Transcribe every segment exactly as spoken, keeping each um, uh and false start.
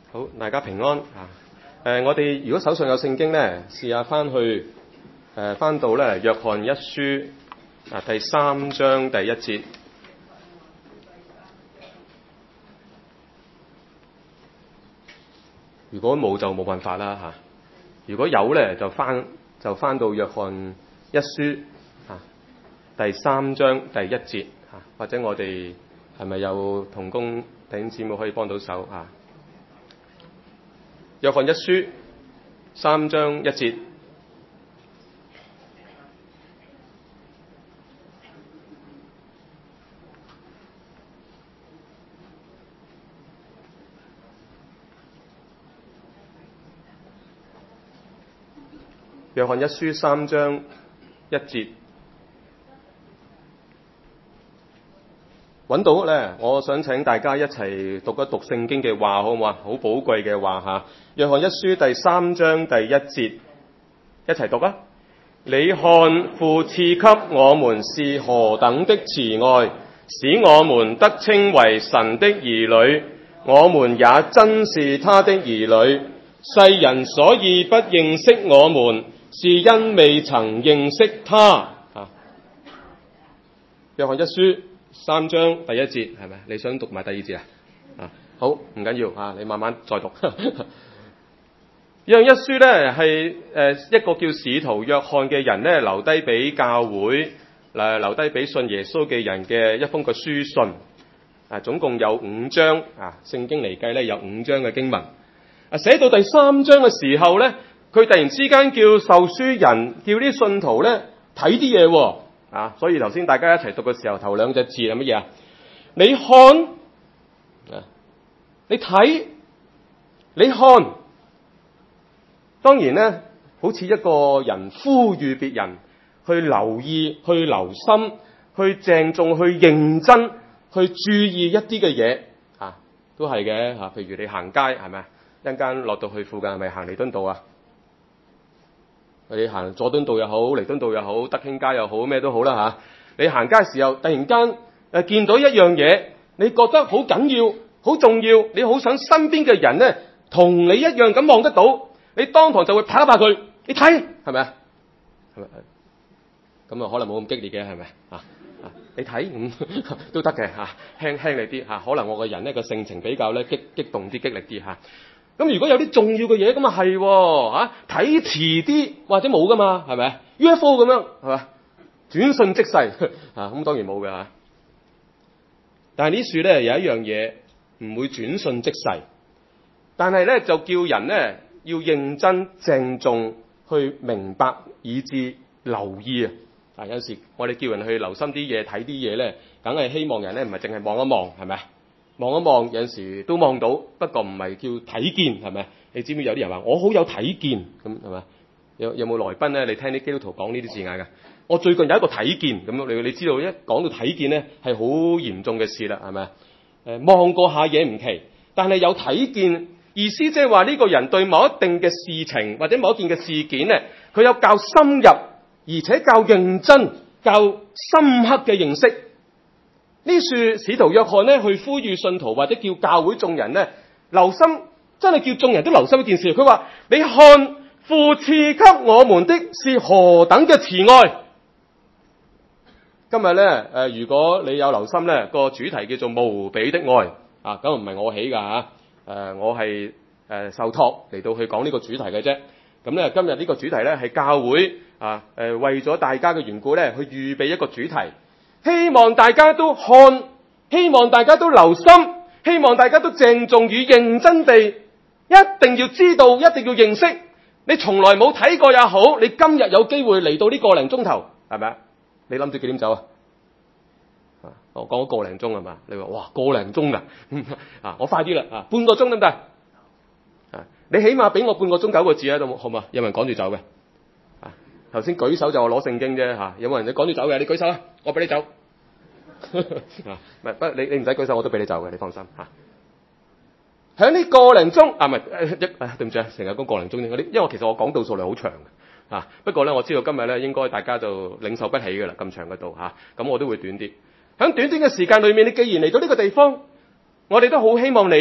好，大家平安啊！誒，我哋如果手上有聖經咧，試下翻去誒，翻到咧約翰一書啊第三章第一節。如果冇就冇辦法啦嚇。如果有咧，就翻就翻到約翰一書啊第三章第一節啊，或者我哋係咪有同工弟兄姊妹可以幫到手啊？約翰一書三章一節，約翰一書三章一節，揾到咧，我想請大家一齊讀一讀聖經嘅話，好唔好啊？好寶貴嘅話嚇。約翰一書第三章第一節，一齊讀啊！你看父賜給我們是何等的慈愛，使我們得稱為神的兒女，我們也真是他的兒女。世人所以不認識我們，是因未曾認識他。啊，約翰一書三章第一節係咪？你想讀埋第二節啊？啊，好，唔緊要啊，你慢慢再讀。約翰一書咧係誒一個叫使徒約翰嘅人咧留低俾教會，誒留低俾信耶穌嘅人嘅一封個書信。啊，總共有五章啊，聖經嚟計咧有五章嘅經文。啊，寫到第三章嘅時候咧，佢突然之間叫受書人叫啲信徒咧睇啲嘢喎。啊，所以頭先大家一齊讀嘅時候，頭兩隻字係乜嘢啊？你看，啊，你睇，你看。當然咧，好似一個人呼籲別人去留意、去留心、去鄭重、去認真、去注意一啲嘅嘢，啊，都係嘅嚇。譬如你行街係咪啊？一陣間落到去附近係咪行彌敦道啊？你行佐敦道又好，彌敦道又好，德興街又好，咩都好啦嚇、啊。你行街時候突然間誒見到一樣嘢，你覺得好緊要、好重要，你好想身邊嘅人咧同你一樣咁望得到。你當堂就會拍一拍佢，你睇係咪啊？係咪？咁啊，可能冇咁激烈嘅係咪啊？啊，你睇咁、嗯、都得嘅嚇，輕輕力啲嚇。可能我個人咧個性情比較咧激激動啲、激烈啲嚇。咁如果有啲重要嘅嘢咁啊係喎，睇遲啲或者冇噶嘛，係咪 U F O 咁樣係咪？轉瞬即逝啊！咁當然冇嘅嚇。但係呢樹咧有一樣嘢唔會轉瞬即逝，但係咧就叫人咧。要認真鄭重去明白以至留意啊！啊，有時我哋叫人去留心啲嘢睇啲嘢咧，梗係希望人咧唔係淨係望一望係咪？望一望有時都望到，不過唔係叫睇見係咪？你知唔知有啲人話我好有睇見咁係咪？有有冇來賓咧？你聽啲基督徒講呢啲字眼㗎？我最近有一個睇見咁，你你知道一講到睇見咧係好嚴重嘅事啦，係咪？誒望過下嘢唔奇，但係有睇見。意思即係話呢個人對某一定嘅事情或者某一件嘅事件咧，佢有較深入而且較認真、較深刻嘅認識。呢處使徒約翰咧去呼籲信徒或者叫教會眾人咧留心，真係叫眾人都留心一件事。佢話：你看父賜給我們的是何等嘅慈愛。今日咧誒，如果你有留心咧，個主題叫做無比的愛啊，咁唔係我起㗎嚇。誒、呃，我係誒、呃、受託嚟到去講呢個主題嘅啫。咁咧，今日呢個主題咧係教會啊誒、呃，為咗大家嘅緣故咧，去預備一個主題，希望大家都看，希望大家都留心，希望大家都鄭重與認真地，一定要知道，一定要認識。你從來冇睇過也好，你今日有機會嚟到呢個零鐘頭，係咪啊？你諗住幾點走啊？我講咗個零鐘係嘛？你話哇個零鐘啊？啊，我快啲啦啊，半個鐘得唔得？啊，你起碼俾我半個鐘九個字喺度，好嘛？有冇人趕住走嘅？啊，頭先舉手就我攞聖經啫嚇，有冇人你趕住走嘅？你舉手啊，我俾你走。啊，唔係不你你唔使舉手，我都俾你走嘅，你放心嚇。喺呢個零鐘啊，唔係一誒對唔住啊，成日講個零鐘啲，因為我其實我講道數量好長嘅啊。不過咧，我知道今日咧應該大家就領受不起嘅啦，咁長嘅道嚇，咁、啊、我都會短啲。喺短短嘅時間裏面，你既然嚟到呢個地方，我哋都好希望你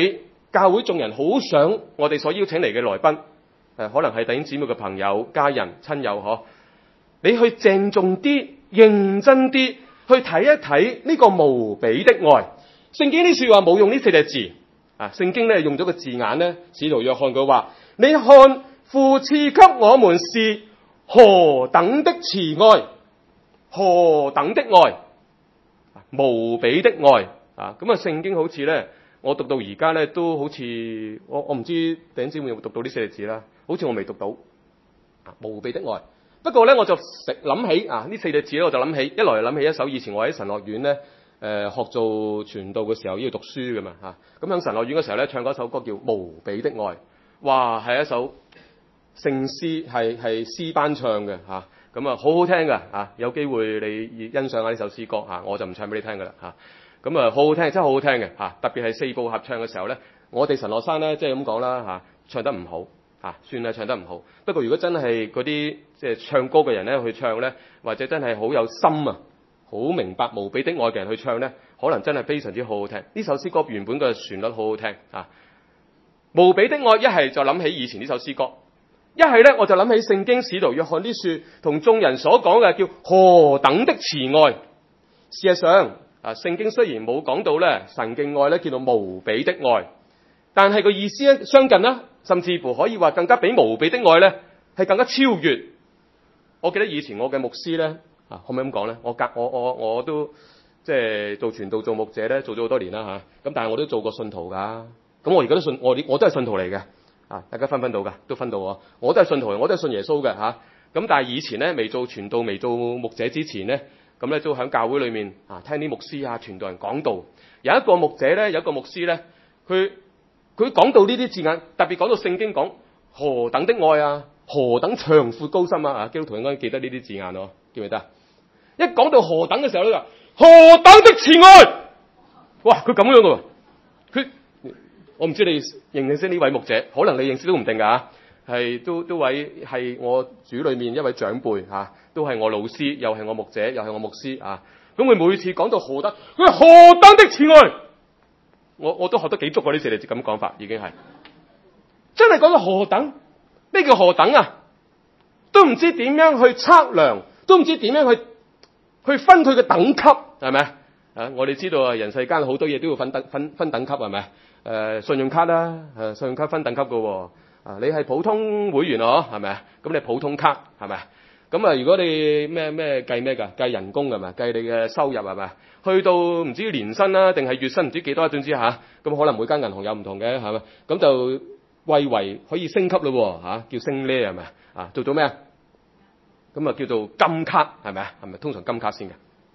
教會眾人好想我哋所邀請嚟嘅來賓，誒可能係弟兄姊妹嘅朋友、家人、親友嗬，你去鄭重啲、認真啲去睇一睇呢個無比的愛。聖經啲說話冇用呢四隻字啊，聖經咧用咗個字眼咧，使徒約翰佢話：你看父賜給我們是何等的慈愛，何等的愛，無比的愛啊！咁啊，聖經好似咧，我讀到而家咧都好似我我唔知弟兄姊妹有冇讀到呢四隻字啦，好似我未讀到啊，無比的愛。不過咧，我就食諗起啊呢四隻字咧，我就諗起一來諗起一首以前我喺神學院咧誒、呃、學做傳道嘅時候要讀書㗎嘛嚇，咁、啊、喺神學院嘅時候咧唱嗰首歌叫《無比的愛》，哇係一首聖詩，係係詩班唱嘅嚇，咁啊好好聽㗎嚇，有機會你欣賞下呢首詩歌嚇，我就唔唱俾你聽㗎啦嚇，咁啊好好聽，真係好好聽嘅嚇，特別係四部合唱嘅時候咧，我哋神學生咧即係咁講啦嚇，唱得唔好。啊，算係唱得唔好。不過如果真係嗰啲即係唱歌嘅人咧去唱咧，或者真係好有心啊，好明白無比的愛嘅人去唱咧，可能真係非常之好好聽。呢首詩歌原本嘅旋律好好聽啊！無比的愛一係就諗起以前呢首詩歌，一係咧我就諗起聖經使徒約翰啲書同眾人所講嘅叫何等的慈愛。事實上啊，聖經雖然冇講到咧神嘅愛咧叫做無比的愛，但係個意思咧相近啦。甚至乎可以話更加比無比的愛咧，係更加超越。我記得以前我嘅牧師咧，啊，可唔可以咁講咧？我隔我我我都即係做傳道做牧者咧，做咗好多年啦嚇。咁但係我都做過信徒㗎。咁我而家都信，我我都係信徒嚟嘅。啊，大家分分到㗎，都分到我。我都係信徒，我都係信耶穌嘅嚇。咁但係以前咧，未做傳道、未做牧者之前咧，咁咧都喺教會裏面啊，聽啲牧師啊、傳道人講道。有一個牧者咧，有一個牧師咧，佢。佢講到呢啲字眼，特別講到聖經講何等的愛啊，何等長闊高深啊！啊，基督徒應該記得呢啲字眼咯，記唔記得？一講到何等嘅時候咧，就何等的慈愛，哇！佢咁樣嘅喎，佢我唔知你認唔認識呢位牧者，可能你認識都唔定㗎嚇，係都都位係我主裏面一位長輩嚇，都係我老師，又係我牧者，又係我牧師啊！咁佢每次講到何等，佢話何等的慈愛。我我都學得幾足過呢四字咁講法，已經係真係講到何等？咩叫何等啊？都唔知點樣去測量，都唔知點樣去去分佢嘅等級，係咪啊？我哋知道啊，人世間好多嘢都要分等分分等級，係咪？誒、呃，信用卡啦，誒，信用卡分等級㗎喎。啊，你係普通會員啊，係咪啊？咁你普通卡係咪？咁啊，如果你咩咩計咩㗎？計人工係咪？計你嘅收入係咪？去到唔知年薪啦，定係月薪唔知幾多，總之嚇，咁可能每間銀行有唔同嘅，係咪？咁就貴為可以升級咯，嚇，叫升呢係咪？啊，做咗咩啊？咁啊叫做金卡係咪啊？係咪通常金卡先嘅？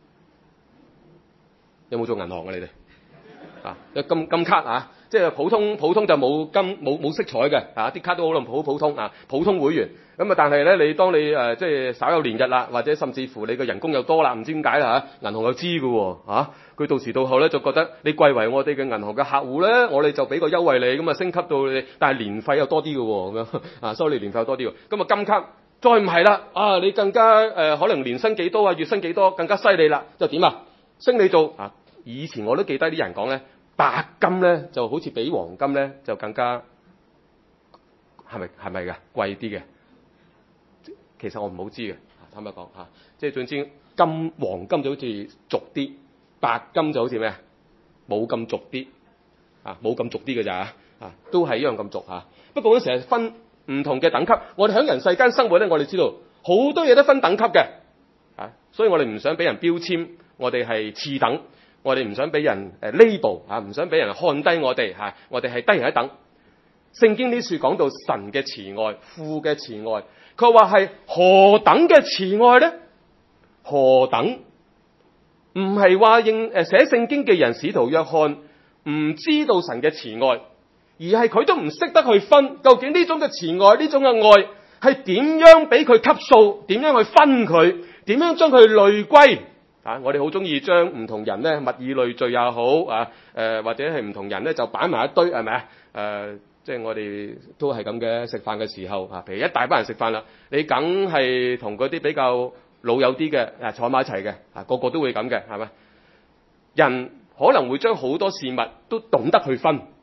有冇做銀行嘅你哋？啊，金金卡啊！即係普通普通就冇金冇冇色彩嘅啊！啲卡都好好普通啊，普通會員咁啊。但係咧，你當你誒、呃、即係稍有年日啦，或者甚至乎你嘅人工又多啦，唔知點解啦嚇，銀行又知嘅喎嚇。佢到時到後咧就覺得你貴為我哋嘅銀行嘅客戶咧，我哋就俾個優惠你，咁啊升級到你，但係年費又多啲嘅喎咁樣啊，收你年費又多啲喎。咁啊金卡再唔係啦啊，你更加誒、呃、可能年薪幾多啊，月薪幾多更加犀利啦，就點啊升你做啊？以前我都記得啲人講咧。白金咧就好似比黃金咧就更加係咪係咪嘅貴啲嘅？其實我唔好知嘅，坦白講嚇，即係總之金黃金就好似俗啲，白金就好似咩啊？冇咁俗啲啊，冇咁俗啲嘅咋啊？都係一樣咁俗嚇。不過嗰陣時係分唔同嘅等級。我哋喺人世間生活咧，我哋知道好多嘢都分等級嘅啊，所以我哋唔想俾人標籤，我哋係次等。我哋唔想俾人誒 label 嚇，唔想俾人看低我哋嚇，我哋係低人一等。聖經呢處講到神嘅慈愛、父嘅慈愛，佢話係何等嘅慈愛咧？何等？唔係話應誒寫聖經嘅人使徒約翰唔知道神嘅慈愛，而係佢都唔識得去分，究竟呢種嘅慈愛、呢種嘅愛係點樣俾佢級數？點樣去分佢？點樣將佢類歸？啊！我哋好中意將唔同人咧物以類聚也好啊，誒、呃、或者係唔同人咧就擺埋一堆係咪啊？誒、呃，即係我哋都係咁嘅，食飯嘅時候啊，譬如一大班人食飯啦，你梗係同嗰啲比較老友啲嘅啊坐埋一齊嘅啊，個個都會咁嘅係咪？人可能會將好多事物都懂得去分，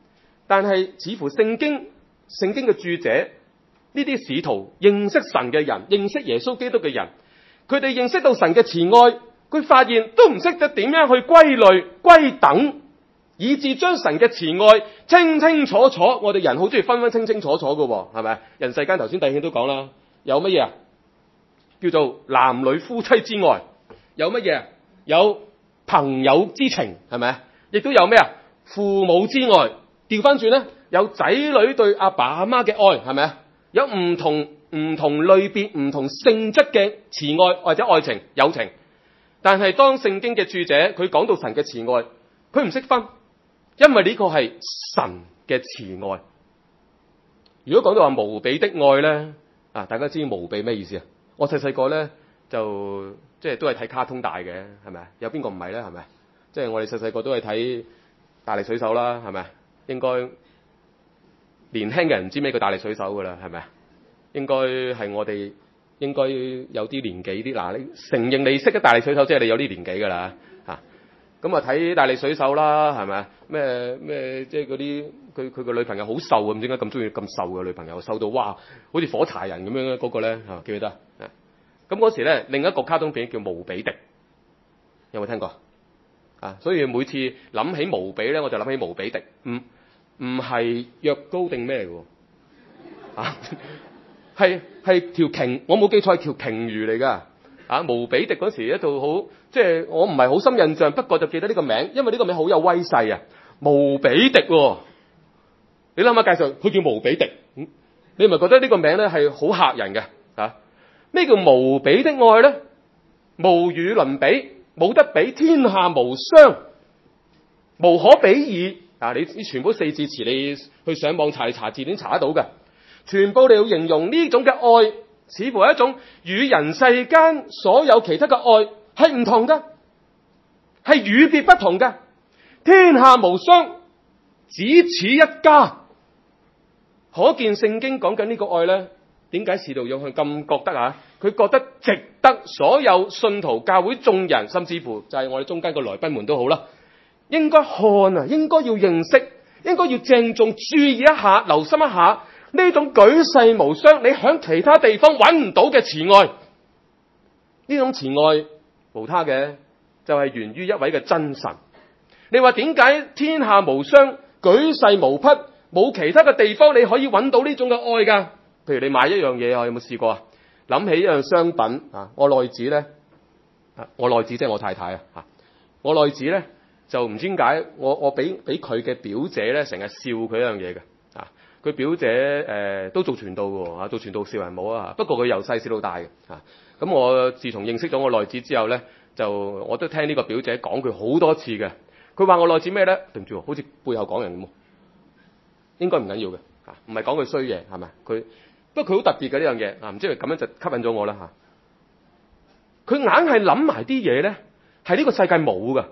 但係似乎聖經聖經嘅著者呢啲使徒認識神嘅人，認識耶穌基督嘅人，佢哋認識到神嘅慈愛，佢發現都唔識得點樣去歸類歸等，以致將神嘅慈愛清清楚楚。我哋人好中意分分清清楚楚嘅，係咪？人世間頭先弟兄都講啦，有乜嘢啊？叫做男女夫妻之愛，有乜嘢啊？有朋友之情，係咪？亦都有咩啊？父母之愛。調翻轉咧，有仔女對阿爸阿媽嘅愛，係咪啊？有唔同唔同類別、唔同性質嘅慈愛或者愛情、友情。但係當聖經嘅著者佢講到神嘅慈愛，佢唔識分，因為呢個係神嘅慈愛。如果講到話無比的愛咧，啊，大家知無比咩意思啊？我細細個咧就即係都係睇卡通大嘅，係咪啊？有邊個唔係咧？係咪？即係我哋細細個都係睇大力水手啦，係咪？應該年輕嘅人唔知咩叫大力水手噶啦，係咪啊？應該係我哋應該有啲年紀啲，嗱，你承認你識得大力水手，即係你有啲年紀噶啦嚇。咁啊睇大力水手啦，係咪啊？咩咩即係嗰啲佢佢個女朋友好瘦啊，唔知點解咁中意咁瘦嘅女朋友，瘦到哇好似火柴人咁樣嗰個咧嚇，記唔記得啊？咁嗰時咧另一個卡通片叫無比的，有冇聽過啊？所以每次諗起無比咧，我就諗起無比的，嗯。唔係藥膏定咩嚟嘅喎？啊，係係條鯨，我冇記錯係條鯨魚嚟㗎。啊，無比迪嗰時一套好，即係我唔係好深印象，不過就記得呢個名，因為呢個名好有威勢啊！無比迪喎、哦，你諗下介紹，佢叫無比迪，嗯、你咪覺得呢個名咧係好嚇人嘅嚇？咩、啊、叫無比的愛咧？無與倫比，冇得比，天下無雙，無可比擬。啊！你你全部四字詞，你去上網查，你查字典查得到嘅，全部你要形容呢種嘅愛，似乎係一種與人世間所有其他嘅愛係唔同嘅，係與別不同嘅。天下無雙，只此一家。可見聖經講緊呢個愛咧，點解使徒約翰咁覺得啊？佢覺得值得所有信徒、教會眾人，甚至乎就係我哋中間個來賓們都好啦。應該看啊，應該要認識，應該要鄭重注意一下，留心一下呢種舉世無雙，你響其他地方揾唔到嘅慈愛。呢種慈愛無他嘅，就係源於一位嘅真神。你話點解天下無雙，舉世無匹，冇其他嘅地方你可以揾到呢種嘅愛㗎？譬如你買一樣嘢啊，有冇試過啊？諗起一樣商品啊，我內子咧，我內子即係我太太啊，我內子咧。就唔知點解，我我俾俾佢嘅表姐咧，成日笑佢一樣嘢嘅啊！佢表姐誒、呃、都做傳道嘅喎，做傳道笑人冇啊！不過佢由細笑到大嘅啊！咁我自從認識咗我內子之後咧，就我都聽呢個表姐講佢好多次嘅。佢話我內子咩咧？對唔住，好似背後講人咁，應該唔緊要嘅啊！唔係講佢衰嘢係咪？佢不過佢好特別嘅呢樣嘢啊！唔知佢咁樣就吸引咗我啦嚇。佢硬係諗埋啲嘢咧，係呢個世界冇嘅。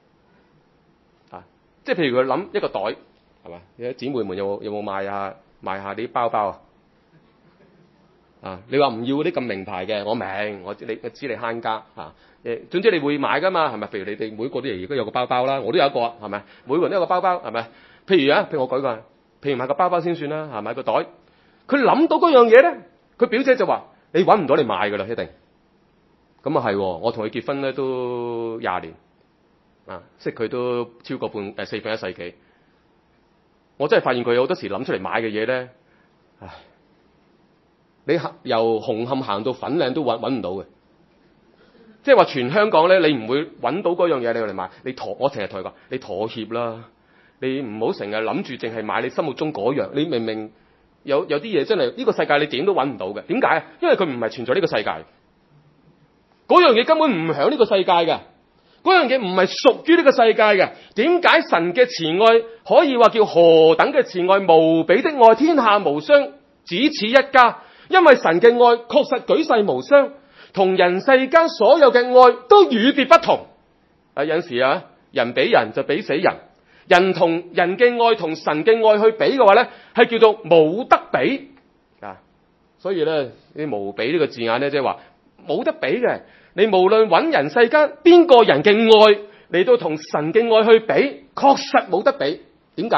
即係譬如佢諗一個袋，係嘛？你啲姊妹們有冇有冇賣下賣下啲包包啊？啊，你話唔要嗰啲咁名牌嘅，我明，我知你我知你慳家啊。誒，總之你會買㗎嘛，係咪？譬如你哋每個都而家有個包包啦，我都有一個，係咪？每個人都有個包包，係咪？譬如啊，譬如我舉個，譬如買個包包先算啦，係買個袋。佢諗到嗰樣嘢咧，佢表姐就話：你揾唔到你買㗎啦，一定。咁啊係，我同佢結婚咧都廿年。啊，識佢都超過半誒、呃、四分一世紀，我真係發現佢有好多時諗出嚟買嘅嘢咧，唉，你由紅磡行到粉嶺都揾揾唔到嘅，即係話全香港咧，你唔會揾到嗰樣嘢你嚟買，你妥我成日同佢講，你妥協啦，你唔好成日諗住淨係買你心目中嗰樣，你明明有有啲嘢真係呢、呢個世界你點都揾唔到嘅，點解啊？因為佢唔係存在呢個世界，嗰樣嘢根本唔響呢個世界嘅。嗰樣嘢唔係屬於呢個世界嘅，點解神嘅慈愛可以話叫何等嘅慈愛，無比的愛，天下無雙，只此一家？因為神嘅愛確實舉世無雙，同人世間所有嘅愛都與別不同。啊，有陣時啊，人比人就比死人，人同人嘅愛同神嘅愛去比嘅話咧，係叫做冇得比啊。所以咧，呢無比呢個字眼咧，即係話冇得比嘅。你無論揾人世間邊個人嘅愛嚟到同神嘅愛去比，確實冇得比。點解啊？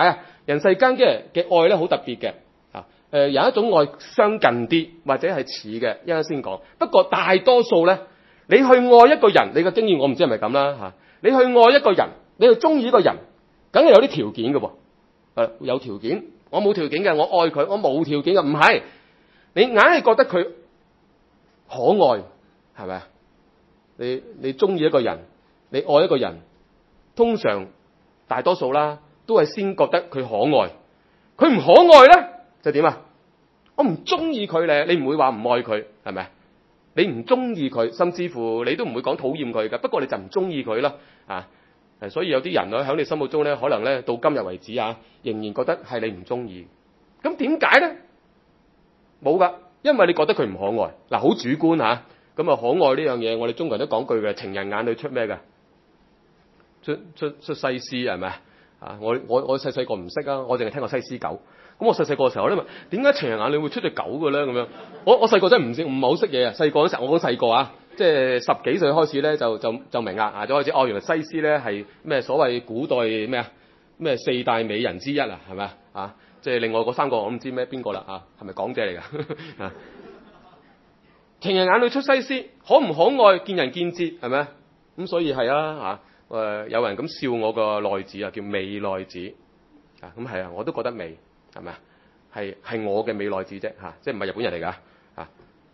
人世間嘅嘅愛咧好特別嘅啊，誒有一種愛相近啲或者係似嘅，一陣先講。不過大多數咧，你去愛一個人，你嘅經驗我唔知係咪咁啦嚇。你去愛一個人，你去中意一個人，梗係有啲條件嘅喎。誒有條件，我冇條件嘅，我愛佢，我冇條件嘅，唔係。你硬係覺得佢可愛，係咪啊？你你中意一個人，你愛一個人，通常大多數啦，都係先覺得佢可愛。佢唔可愛咧，就點啊？我唔中意佢咧，你唔會話唔愛佢，係咪啊？你唔中意佢，甚至乎你都唔會講討厭佢嘅。不過你就唔中意佢啦，啊！所以有啲人咧喺你心目中咧，可能咧到今日為止啊，仍然覺得係你唔中意。咁點解咧？冇噶，因為你覺得佢唔可愛。嗱，好主觀嚇。咁啊，可愛呢樣嘢，我哋中國人都講句嘅，情人眼裏出咩嘅？出出出西施係咪啊？我我我細細個唔識啊，我淨係聽過西施狗。咁我細細個嘅時候咧，問點解情人眼裏會出隻狗嘅咧？咁樣，我我細個真係唔識，唔係好識嘢啊。細個嗰時候，我好細個啊，即係十幾歲開始咧，就就就明啦啊，就開始哦，原來西施咧係咩所謂古代咩啊咩四大美人之一啊，係咪啊？即係另外嗰三個我唔知咩邊個啦啊，係咪港姐嚟㗎？啊，情人眼裏出西施，可唔可愛見仁見智，係咪啊？咁所以係啊嚇，誒有人咁笑我個內子啊，叫美內子啊，咁係啊，我都覺得美。係咪啊？係係我嘅美內子啫嚇，即係唔係日本人嚟㗎嚇。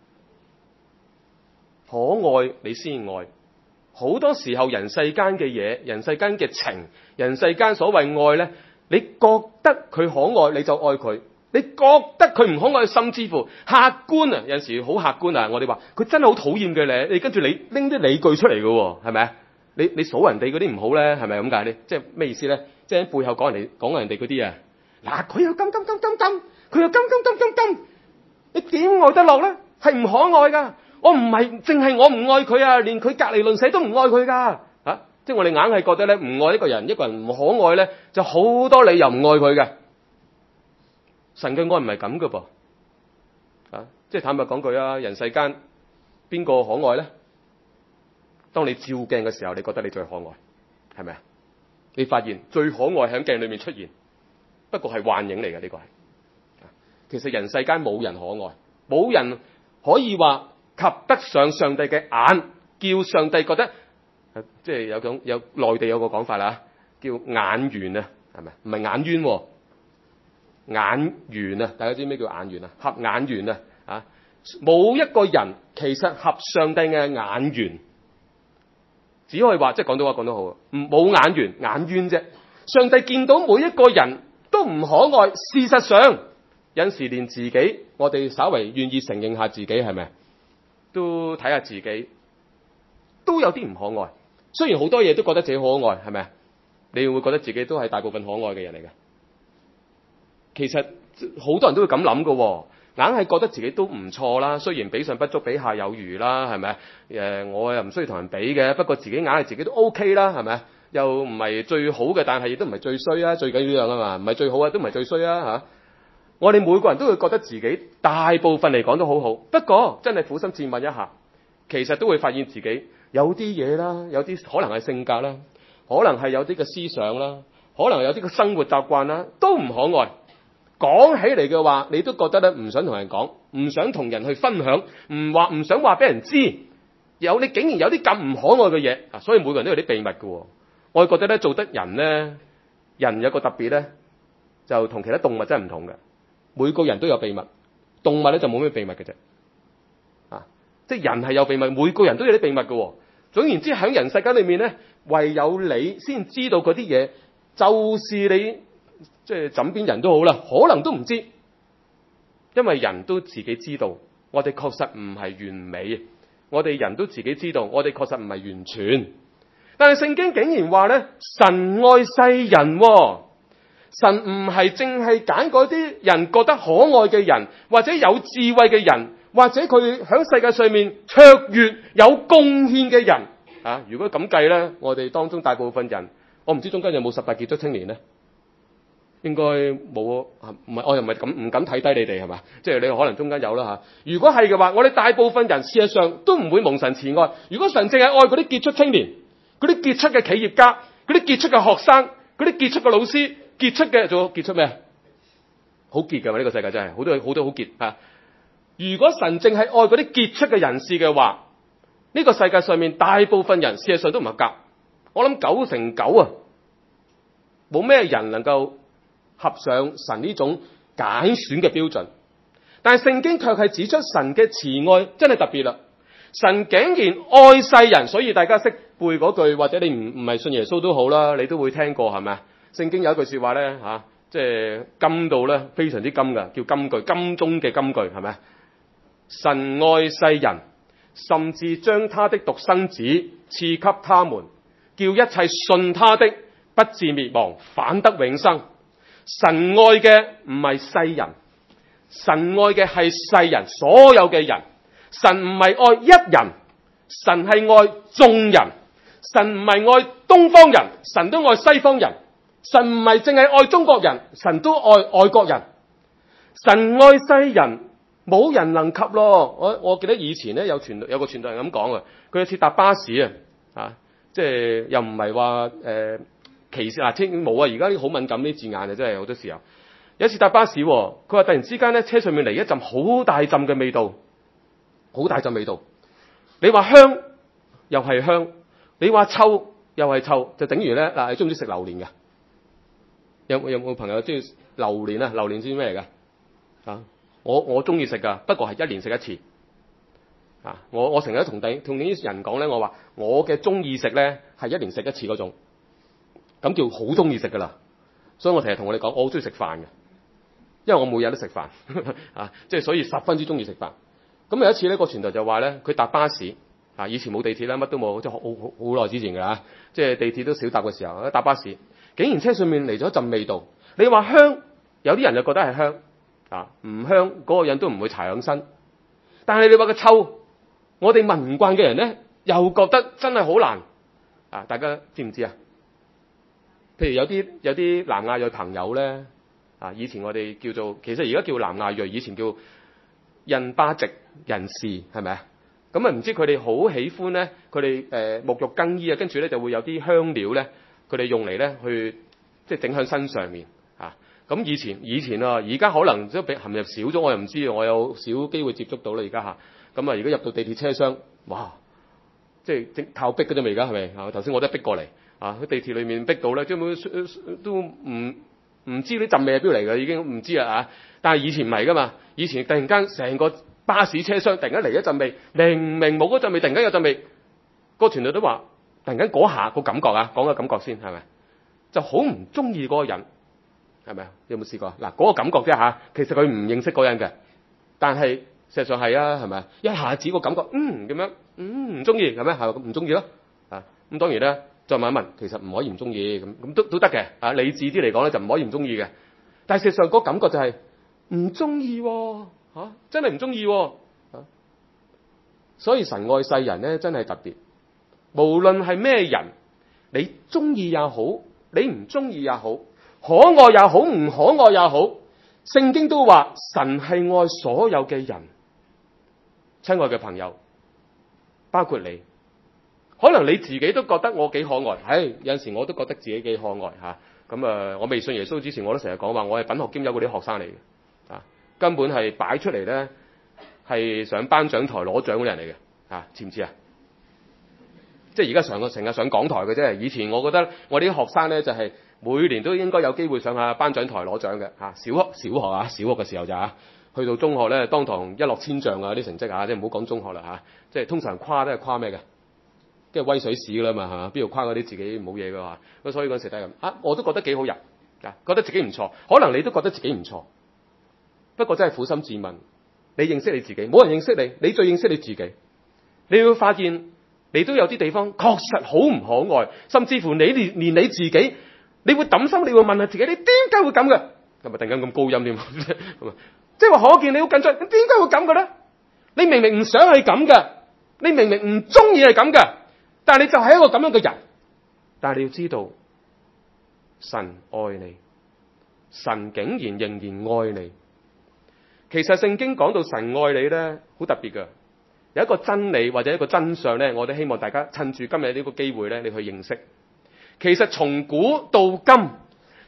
可愛你先愛，好多時候人世間嘅嘢，人世間嘅情，人世間所謂愛咧，你覺得佢可愛你就愛佢，你覺得佢唔可愛，甚至乎客觀啊，有陣時好客觀啊。我哋話佢真係好討厭嘅咧，你跟住你拎啲理據出嚟嘅喎，係咪啊？你你數人哋嗰啲唔好咧，係咪咁解咧？即係咩意思咧？即係喺背後講人哋講人哋嗰啲啊。嗱，佢又金金金金金，佢又金金金金金，你點愛得落咧？係唔可愛噶。我唔係淨係我唔愛佢啊，連佢隔離鄰舍都唔愛佢噶嚇。即係我哋硬係覺得咧，唔愛一個人，一個人唔可愛咧，就好多理由唔愛佢嘅。神嘅愛唔係咁噶噃啊！即係坦白講句啊，人世間邊個可愛咧？當你照鏡嘅時候，你覺得你最可愛，係咪啊？你發現最可愛喺鏡裏面出現。不過係幻影嚟嘅，呢個係。其實人世間冇人可愛，冇人可以話及得上上帝嘅眼，叫上帝覺得，即係有種有內地有個講法啦，叫眼緣啊，係咪？唔係眼冤喎，眼緣啊！大家知咩叫眼緣啊？合眼緣啊！啊，冇一個人其實合上帝嘅眼緣，只可以話即係講到話講得好，唔冇眼緣眼冤啫。上帝見到每一個人都唔可愛，事實上有時連自己，我哋稍為願意承認下自己係咪？都睇下自己，都有啲唔可愛。雖然好多嘢都覺得自己可愛，係咪啊？你會覺得自己都係大部分可愛嘅人嚟嘅。其實好多人都會咁諗嘅，硬係覺得自己都唔錯啦。雖然比上不足，比下有餘啦，係咪啊？誒，我又唔需要同人比嘅，不過自己硬係自己都 OK 啦，係咪啊？又唔係最好嘅，但係亦都唔係最衰啊！最緊要呢樣啊嘛，唔係最好啊，都唔係最衰啊嚇！我哋每個人都會覺得自己大部分嚟講都好好，不過真係苦心自問一下，其實都會發現自己有啲嘢啦，有啲可能係性格啦，可能係有啲嘅思想啦，可能有啲嘅生活習慣啦，都唔可愛。講起嚟嘅話，你都覺得咧唔想同人講，唔想同人去分享，唔話唔想話俾人知，有你竟然有啲咁唔可愛嘅嘢啊！所以每個人都有啲秘密嘅。我覺得咧，做得人咧，人有個特別咧，就同其他動物真係唔同嘅。每個人都有秘密，動物咧就冇咩秘密嘅啫。啊，即係人係有秘密，每個人都有啲秘密嘅。總言之，喺人世間裏面咧，唯有你先知道嗰啲嘢，就是你即係枕邊人都好啦，可能都唔知，因為人都自己知道，我哋確實唔係完美，我哋人都自己知道，我哋確實唔係完全。但係聖經竟然話咧，神愛世人，哦，神唔係淨係揀嗰啲人覺得可愛嘅人，或者有智慧嘅人，或者佢喺世界上面卓越有貢獻嘅人啊！如果咁計咧，我哋當中大部分人，我唔知中間有冇十大傑出青年咧，應該冇啊，唔係我又唔係咁唔敢睇低你哋係嘛？即係你可能中間有啦吓。如果係嘅話，我哋大部分人事實上都唔會蒙神慈愛。如果神淨係愛嗰啲傑出青年，嗰啲傑出嘅企業家，嗰啲傑出嘅學生，嗰啲傑出嘅老師， 傑出嘅，仲傑出咩？好傑㗎嘛，呢個世界真係好多好多好傑啊！如果神淨係愛嗰啲傑出嘅人士嘅話，呢個世界上面大部分人事實上都唔合格。我諗九成九啊，冇咩人能夠合上神呢種揀選嘅標準。但係聖經卻係指出神嘅慈愛真係特別啦。神竟然愛世人，所以大家識背嗰句，或者你唔唔係信耶穌都好啦，你都會聽過係咪啊？聖經有一句說話咧吓，即係金到咧非常之金噶，叫金句，金中嘅金句係咪啊？神愛世人，甚至將他的獨生子賜給他們，叫一切信他的不至滅亡，反得永生。神愛嘅唔係世人，神愛嘅係世人所有嘅人。神唔係愛一人，神係愛眾人。神唔係愛東方人，神都愛西方人。神唔係淨係愛中國人，神都愛外國人。神愛世人，冇人能及咯。我我記得以前咧有傳有個傳道人咁講啊，佢有次搭巴士啊，啊，即係又唔係話誒歧視啊，清冇啊，而家啲好敏感啲字眼啊，真係好多時候。有一次搭巴士，佢話突然之間咧車上面嚟一陣好大陣嘅味道。好大陣味道，你話香又係香，你話臭又係臭，就等於咧嗱，你中唔中意食榴蓮嘅？有有冇朋友中意榴蓮啊？榴蓮知咩嚟噶？啊，我我中意食噶，不過係一年食一次。啊，我我成日都同第同啲人講咧，我話我嘅中意食咧係一年食一次嗰種，咁叫好中意食噶啦。所以我成日同我哋講，我好中意食飯嘅，因為我每日都食飯啊，即係所以十分之中意食飯。咁有一次咧，個傳道就話咧，佢搭巴士啊，以前冇地鐵啦，乜都冇，即係好好好耐之前㗎啦，即係地鐵都少搭嘅時候，搭巴士，竟然車上面嚟咗一陣味道。你話香，有啲人就覺得係香啊，唔香嗰個人都唔會搽響身。但係你話個臭，我哋聞唔慣嘅人咧，又覺得真係好難啊！大家知唔知啊？譬如有啲有啲南亞裔朋友咧啊，以前我哋叫做，其實而家叫南亞裔，以前叫印巴籍人士係咪啊？咁啊唔知佢哋好喜歡咧，佢哋誒沐浴更衣啊，跟住咧就會有啲香料咧，佢哋用嚟咧去即係整喺身上面啊。咁以前以前啊，而家可能都比含入少咗，我又唔知，我有少機會接觸到啦而家嚇。咁啊，而家入到地鐵車廂，哇！即係正靠逼嘅啫，而家係咪啊？頭先我都逼過嚟啊，喺地鐵裏面逼到咧，根本都唔唔知啲陣味係邊度嚟嘅，已經唔知啦啊！但係以前唔係噶嘛，以前突然間成個巴士車廂突然間嚟一陣味，明明冇嗰陣味，突然間有陣味，個團隊都話突然間嗰下個感覺啊，講個感覺先係咪？就好唔中意嗰個人係咪啊？有冇試過？嗱，嗰個感覺啫嚇，其實佢唔認識嗰人嘅，但係事實上係啊，係咪啊？一下子個感覺，嗯咁樣，嗯唔中意係咪？係唔中意咯啊！咁當然咧，再問一問，其實唔可以唔中意咁，咁都都得嘅啊。理智啲嚟講咧，就唔可以唔中意嘅。但係事實上嗰個感覺就係唔中意喎嚇，真係唔中意喎嚇。所以神愛世人咧，真係特別。無論係咩人，你中意也好，你唔中意也好，可愛也好，唔可愛也好，聖經都話神係愛所有嘅人。親愛嘅朋友，包括你，可能你自己都覺得我幾可愛，唉，有陣時我都覺得自己幾可愛嚇。咁啊，我未信耶穌之前，我都成日講話，我係品學兼優嗰啲學生嚟嘅，啊，根本係擺出嚟咧，係上頒獎台攞獎嗰啲人嚟嘅，啊，知唔知啊？即係而家上個成日上講台嘅啫。以前我覺得我啲學生咧就係、是、每年都應該有機會上下頒獎台攞獎嘅，嚇，小學小學啊，小學嘅時候就嚇，去到中學咧，當堂一落千丈啊啲成績啊，即係唔好講中學啦嚇，即係通常誇都係誇咩嘅？即係威水史啦嘛，係嘛？邊度誇嗰啲自己冇嘢嘅話，咁所以嗰陣時都係咁啊，我都覺得幾好人啊，覺得自己唔錯，可能你都覺得自己唔錯，不過真係苦心自問，你認識你自己，冇人認識你，你最認識你自己，你會發現你都有啲地方確實好唔可愛，甚至乎你連連你自己，你會抌心，你會問下自己，你點解會咁嘅？係咪突然間咁高音添？即係話可見你好緊張，點解會咁嘅咧？你明明唔想係咁嘅，你明明唔中意係咁嘅。但係你就係一個咁樣嘅人，但係你要知道，神愛你，神竟然仍然愛你。其實聖經講到神愛你咧，好特別㗎。有一個真理或者一個真相咧，我哋希望大家趁住今日呢個機會咧，你去認識。其實從古到今，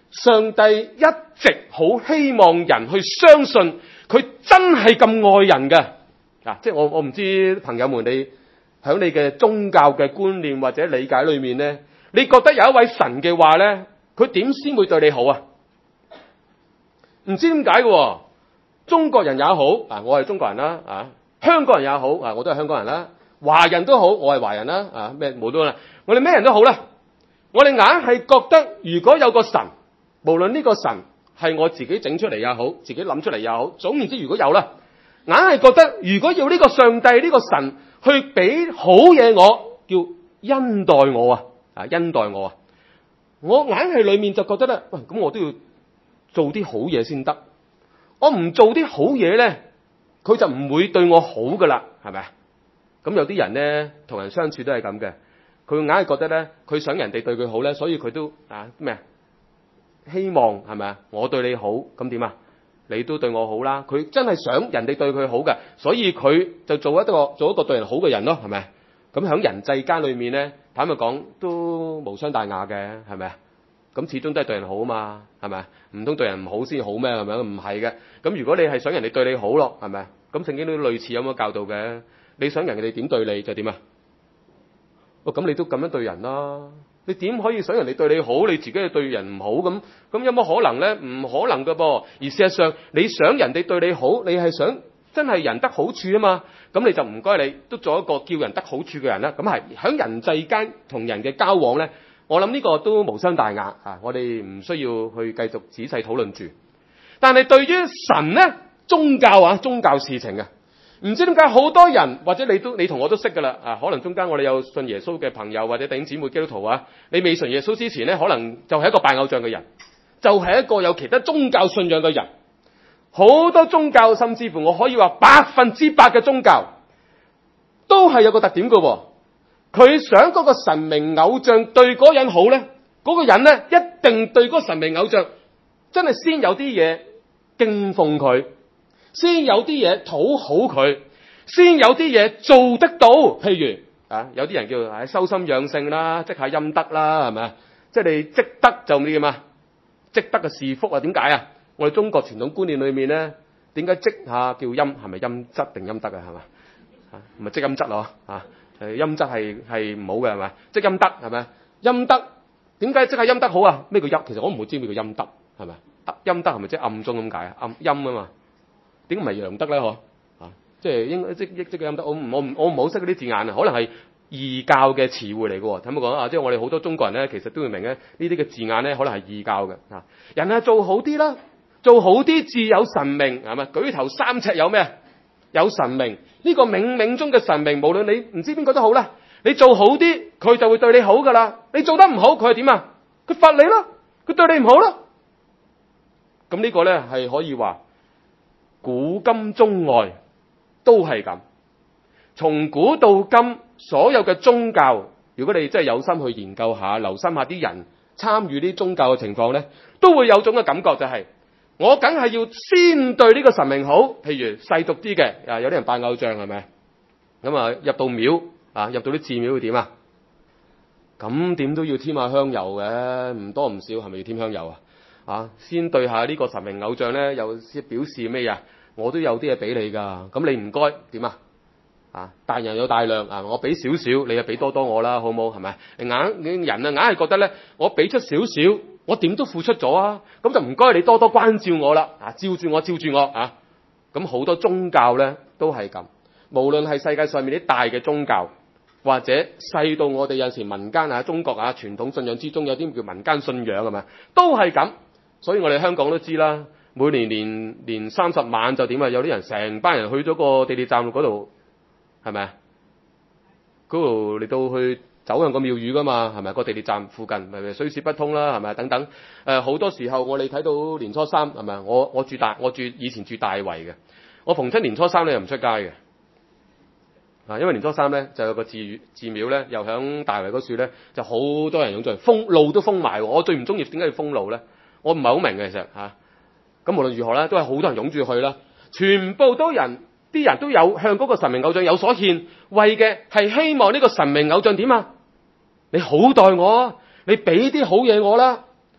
上帝一直好希望人去相信佢真係咁愛人嘅。啊，即係我我唔知朋友們你喺你嘅宗教嘅觀念或者理解裏面咧，你覺得有一位神嘅話咧，佢點先會對你好啊？唔知點解嘅，中國人也好，啊，我係中國人啦，啊，香港人也好，啊，我都係香港人啦，華人都好，我係華人啦，啊，咩冇都啦，我哋咩人都好啦，我哋硬係覺得如果有個神，無論呢個神係我自己整出嚟也好，自己諗出嚟也好，總言之如果有啦，硬係覺得如果要呢個上帝呢個神去俾好嘢我，叫恩待我啊，啊，恩待我啊，我硬係裏面就覺得咧，喂，咁我都要做啲好嘢先得，我唔做啲好嘢咧，佢就唔會對我好噶啦，係咪啊？咁有啲人咧，同人相處都係咁嘅，佢硬係覺得咧，佢想人哋對佢好咧，所以佢都啊咩啊？希望係咪啊？我對你好，咁點啊？你都對我好啦。佢真係想人哋對佢好嘅，所以佢就做一個做一個對人好嘅人咯，係咪？咁喺人際間裏面咧，坦白講都無傷大雅嘅，係咪啊？咁始終都係對人好啊嘛，係咪啊？唔通對人唔好先好咩？係咪？唔係嘅。咁如果你係想人哋對你好咯，係咪啊？咁聖經都類似有咁嘅教導嘅。你想人哋點對你就點啊？哦，咁你都咁樣對人啦。你點可以想人哋對你好，你自己對人唔好咁？咁有乜可能咧？唔可能㗎噃。而事實上，你想人哋對你好，你係想真係人得好處啊嘛。咁你就唔該你都做一個叫人得好處嘅人啦。咁係喺人際間同人嘅交往咧，我諗呢個都無傷大雅啊！我哋唔需要去繼續仔細討論住。但係對於神咧，宗教啊，宗教事情啊，唔知點解好多人或者你都你同我都識噶啦啊！可能中間我哋有信耶穌嘅朋友或者弟兄姊妹基督徒啊，你未信耶穌之前咧，可能就係一個拜偶像嘅人，就係一個有其他宗教信仰嘅人。好多宗教，甚至乎我可以話百分之百嘅宗教，都係有個特點嘅喎。佢想嗰個神明偶像對嗰人好咧，嗰個人咧一定對嗰個神明偶像真係先有啲嘢敬奉佢，先有啲嘢討好佢，先有啲嘢做得到。譬如啊，有啲人叫啊修心養性啦，積下陰德啦，係咪啊？即係你積德就咩嘛？積德嘅是福啊？點解啊？我哋中國傳統觀念裏面咧，點解積下叫陰？係咪陰質定陰德啊？係嘛？啊，唔係積陰質咯？啊，誒陰質係係唔好嘅係咪？積陰德係咪？陰德點解積下陰德好啊？咩叫陰？其實我唔會知咩叫陰德係咪？陰德係咪即係暗中咁解啊？暗陰啊嘛？點解唔係陽德咧？嗬？啊，即係應該積積積嘅陰德。我唔我唔我唔好識嗰啲字眼啊，可能係異教嘅詞彙嚟嘅喎。睇冇講啊？即係我哋好多中國人咧，其實都會明咧呢啲嘅字眼咧，可能係異教嘅啊。人啊，做好啲啦。做好啲自有神明係咪？舉頭三尺有咩？有神明。呢個冥冥中嘅神明，無論你唔知邊個都好啦，你做好啲，佢就會對你好噶啦。你做得唔好，佢係點啊？佢罰你咯，佢對你唔好咯。咁呢個咧係可以話古今中外都係咁。從古到今，所有嘅宗教，如果你真係有心去研究下，留心下啲人參與啲宗教嘅情況咧，都會有種嘅感覺就係、是。我梗係要先對呢個神明好，譬如世俗啲嘅，啊有啲人拜偶像係咪？咁啊入到廟啊，入到啲寺廟會點啊？咁點都要添下香油嘅，唔多唔少係咪要添香油啊？啊，先對下呢個神明偶像咧，又先表示咩啊？我都有啲嘢俾你㗎，咁你唔該點啊？啊，大人有大量啊，我俾少少，你又俾多多我啦，好冇係咪？硬人啊，硬係覺得咧，我俾出少少。我點都付出咗啊，咁就唔該你多多關照我啦，啊，照住我，照住我啊，咁好多宗教咧都係咁，無論係世界上面啲大嘅宗教，或者細到我哋有時民間啊，中國啊傳統信仰之中有啲叫民間信仰係咪？都係咁，所以我哋香港都知啦，每年年年三十晚就點啊，有啲人成班人去咗個地鐵站嗰度，係咪啊？嗰度嚟到去。走向個廟宇噶嘛，係咪？個地鐵站附近，咪咪水泄不通啦，係咪？等等，誒、呃、好多時候我哋睇到年初三係咪？我我住大，我住以前住大圍嘅，我逢親年初三咧又唔出街嘅，啊，因為年初三咧就有個寺寺廟咧，又響大圍嗰處咧，就好多人湧進，封路都封埋。我最唔中意點解要封路咧？我唔係好明嘅其實嚇。咁、啊、無論如何咧，都係好多人湧住去啦，全部都人。啲人都有向嗰個神明偶像有所獻，為嘅係希望呢個神明偶像點啊？你好待我，你俾啲好嘢我啦。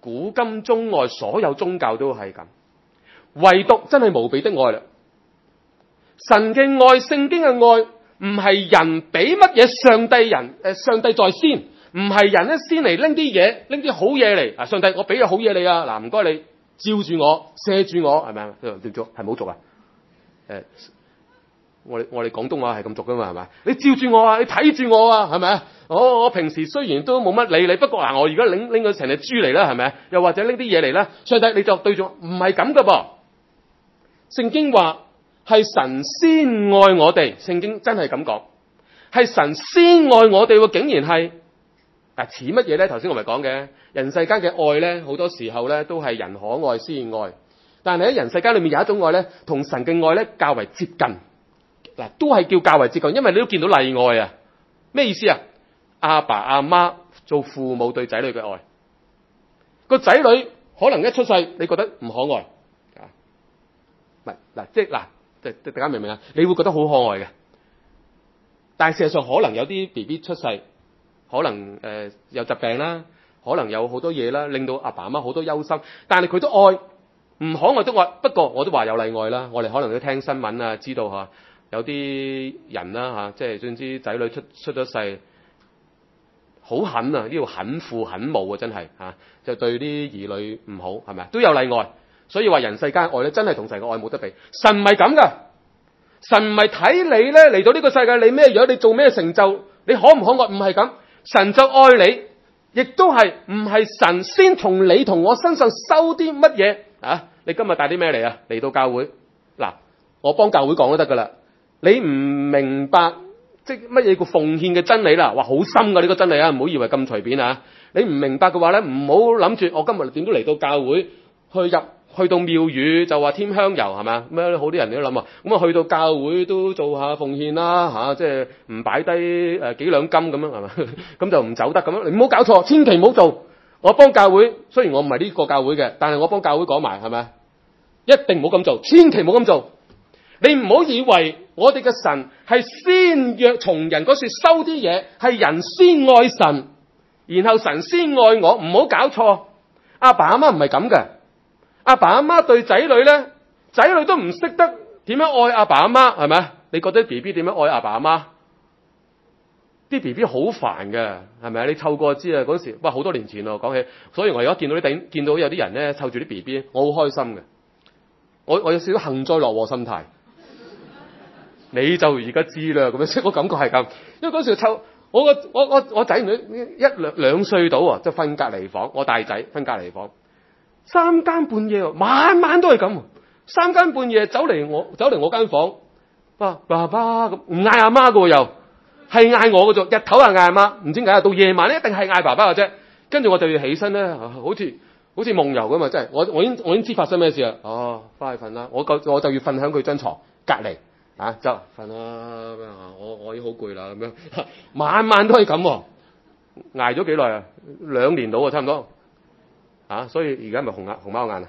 古今中外所有宗教都係咁，唯獨真係無比的愛啦。神嘅愛，聖經嘅愛，唔係人俾乜嘢上帝人，誒上帝在先，唔係人咧先嚟拎啲嘢，拎啲好嘢嚟。啊，上帝，我俾咗好嘢你啊，嗱唔該你照住我，射住我，係咪啊？點做？係冇做啊？誒，我哋我哋廣東話係咁做噶嘛，係咪？你照住我啊，你睇住我啊，係咪啊？我我平時雖然都冇乜理你，不過嗱，我而家拎拎咗成隻豬嚟啦，係咪？又或者拎啲嘢嚟啦，上帝你就對住我，唔係咁噶噃。聖經話係神先愛我哋，聖經真係咁講，係神先愛我哋喎，竟然係嗱似乜嘢咧？頭先我咪講嘅，人世間嘅愛咧，好多時候咧都係人可愛先愛，但係喺人世間裏面有一種愛咧，同神嘅愛咧較為接近，嗱都係叫較為接近，因為你都見到例外啊。咩意思啊？阿爸阿媽做父母對仔女嘅愛，個仔女可能一出世你覺得唔可愛啊，唔係嗱，即係嗱，即係大家明唔明啊？你會覺得好可愛嘅，但係事實上可能有啲 B B 出世，可能誒、呃、有疾病啦，可能有好多嘢啦，令到阿爸阿媽好多憂心，但係佢都愛，唔可愛都愛。不過我都話有例外啦，我哋可能都聽新聞啊，知道嚇有啲人啦嚇，即係總之仔女出出咗世。好狠啊！呢個狠父狠母啊，真係嚇、啊，就對啲兒女唔好，係咪啊？都有例外，所以話人世間愛咧，真係同神嘅愛冇得比。神唔係咁噶，神唔係睇你咧嚟到呢個世界，你咩樣，你做咩成就，你可唔可愛？唔係咁，神就愛你，亦都係唔係神先從你同我身上收啲乜嘢啊？你今日帶啲咩嚟啊？嚟到教會嗱，我幫教會講都得噶啦。你唔明白？即係乜嘢叫奉獻嘅真理啦？哇，好深噶呢個真理啊！唔好以為咁隨便啊！你唔明白嘅話咧，唔好諗住我今日點都嚟到教會，去入去到廟宇就話添香油係咪？咩好啲人都諗啊！咁啊去到教會都做下奉獻啦嚇，即係唔擺低誒幾兩金咁樣係咪？咁就唔走得咁樣。你唔好搞錯，千祈唔好做。我幫教會，雖然我唔係呢個教會嘅，但係我幫教會講埋係咪？一定唔好咁做，千祈唔好咁做。你唔好以為我哋嘅神係先約從人嗰處收啲嘢，係人先愛神，然後神先愛我，唔好搞錯。阿爸阿媽唔係咁嘅，阿爸阿媽對仔女咧，仔女都唔識得點樣愛阿爸阿媽，係咪？你覺得 B B 點樣愛阿爸阿媽？啲 B B 好煩嘅，係咪啊？你湊過知啊，嗰時哇好多年前咯，講起，所以我而家見到啲頂，見到有啲人咧湊住啲 B B，我好開心嘅，我我有少少幸災樂禍心態。你就而家知啦，咁樣即係我感覺係咁，因為嗰時湊我個我我我仔女一兩兩歲到啊，即係瞓隔離房，我大仔瞓隔離房，三更半夜晚晚都係咁，三更半夜走嚟我走嚟我間房，爸爸爸咁唔嗌阿媽噶又，係嗌我噶啫，日頭係嗌阿媽，唔知點解到夜晚咧一定係嗌爸爸嘅啫，跟住我就要起身咧，好似好似夢遊咁嘛，真係我我已經我已經知發生咩事啦，哦，翻去瞓啦，我就我就要瞓喺佢張床隔離。啊，就瞓啦，我我已經好攰啦，咁樣晚晚都係咁，挨咗幾耐啊？兩年到啊，差唔多啊，所以而家咪紅眼紅貓眼啊。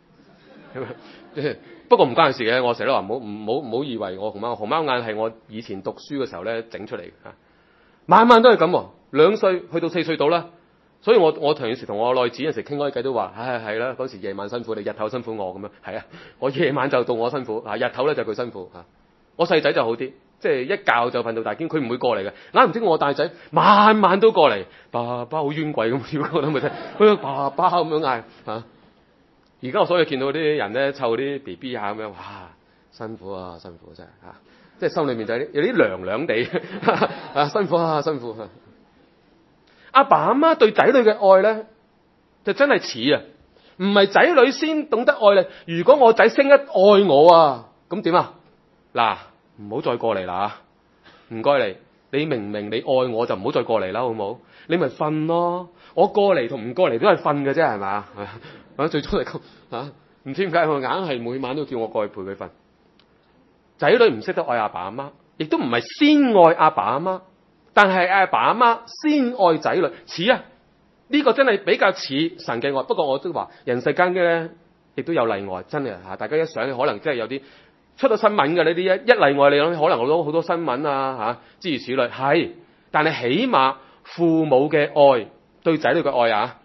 不過唔關事嘅，我成日都話唔好唔好唔好以為我紅貓紅貓眼係我以前讀書嘅時候咧整出嚟嘅嚇，晚晚都係咁，兩歲去到四歲到啦。所以我我同有時同我內子有時傾開偈都話，唉係啦，嗰時夜晚辛苦你，日頭辛苦我咁樣，係啊，我夜晚就到我辛苦，啊日頭咧就佢辛苦嚇。我細仔就好啲，即係一覺就瞓到大堅，佢唔會過嚟嘅。硬唔知我大仔晚晚都過嚟，爸爸好冤鬼咁，屌我都冇聽，佢爸爸咁樣嗌嚇。而家我所以見到啲人咧湊啲 B B 啊咁樣，哇辛苦啊辛苦真係嚇，即係心裏面就有啲涼涼地啊辛苦啊辛苦啊。阿爸阿媽對仔女嘅愛咧，就真係似啊，唔係仔女先懂得愛你。如果我仔識得愛我啊，咁點啊？嗱，唔好再過嚟啦，唔該你，你明唔明？你愛我就唔好再過嚟啦，好唔好？你咪瞓咯，我過嚟同唔過嚟都係瞓嘅啫，係咪？啊，最初嚟講嚇，唔知點解佢硬係每晚都叫我過去陪佢瞓。仔女唔識得愛阿爸阿媽，亦都唔係先愛阿爸阿媽，但係阿爸阿媽先愛仔女，似啊！呢、這個真係比較似神嘅愛。不過我都話，人世間嘅咧，亦都有例外，真係嚇。大家一想，可能真係有啲。出咗新聞嘅呢啲一一例外，你諗可能好多好多新聞啊嚇，諸如此類係，但係起碼父母嘅愛對仔女嘅愛啊，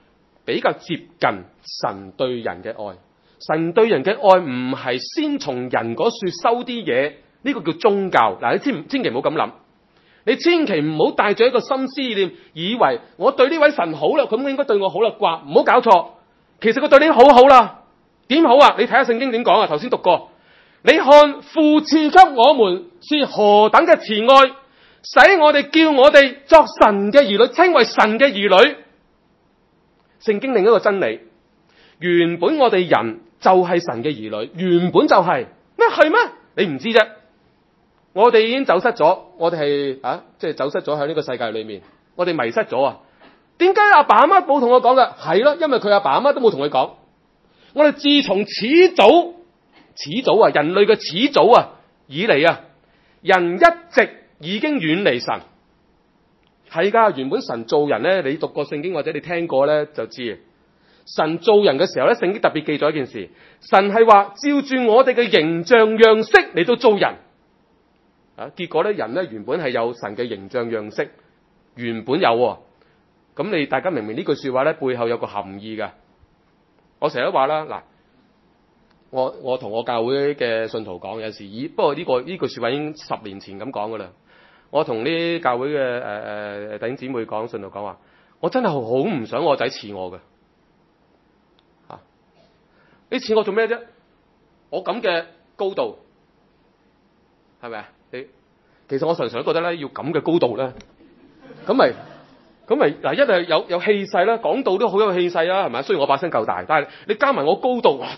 比較接近神對人嘅愛。神對人嘅愛唔係先從人嗰處收啲嘢，呢個叫宗教。嗱，你千千祈唔好咁諗，你千祈唔好帶住一個心思意念，以為我對呢位神好啦，咁應該對我好啦啩？唔好搞錯，其實佢對你好好啦。點好啊？你睇下聖經點講啊？頭先讀過，你看父賜給我們是何等嘅慈愛，使我哋叫我哋作神嘅兒女，稱為神嘅兒女。聖經另一個真理，原本我哋人就係神嘅兒女，原本就係咩係咩？你唔知啫。我哋已經走失咗，我哋係啊，即係走失咗喺呢個世界裏面，我哋迷失咗啊！點解阿爸阿媽冇同我講㗎？係咯，因為佢阿爸阿媽都冇同佢講。我哋自從始祖始祖啊，人類嘅始祖啊以嚟啊，人一直已經遠離神。係噶，原本神造人咧，你讀過聖經或者你聽過咧就知。神造人嘅時候咧，聖經特別記咗一件事，神係話照住我哋嘅形象樣式嚟到造人。啊，結果咧人咧原本係有神嘅形象樣式，原本有喎。咁你大家明唔明呢句說話咧背後有個含義㗎？我成日都話啦，嗱，我我同我教會嘅信徒講，有時以不過呢、這個呢句說話已經十年前咁講噶啦。我同啲教會嘅誒誒弟兄姊妹講，信徒講話，我真係好唔想我仔似我嘅。吓、啊，你似我做咩啫？我咁嘅高度，係咪啊？你其實我常常都覺得咧，要咁嘅高度咧，咁咪咁咪嗱，一係有有氣勢啦，講道都好有氣勢啦，係咪？雖然我把聲夠大，但係你加埋我高度，哇，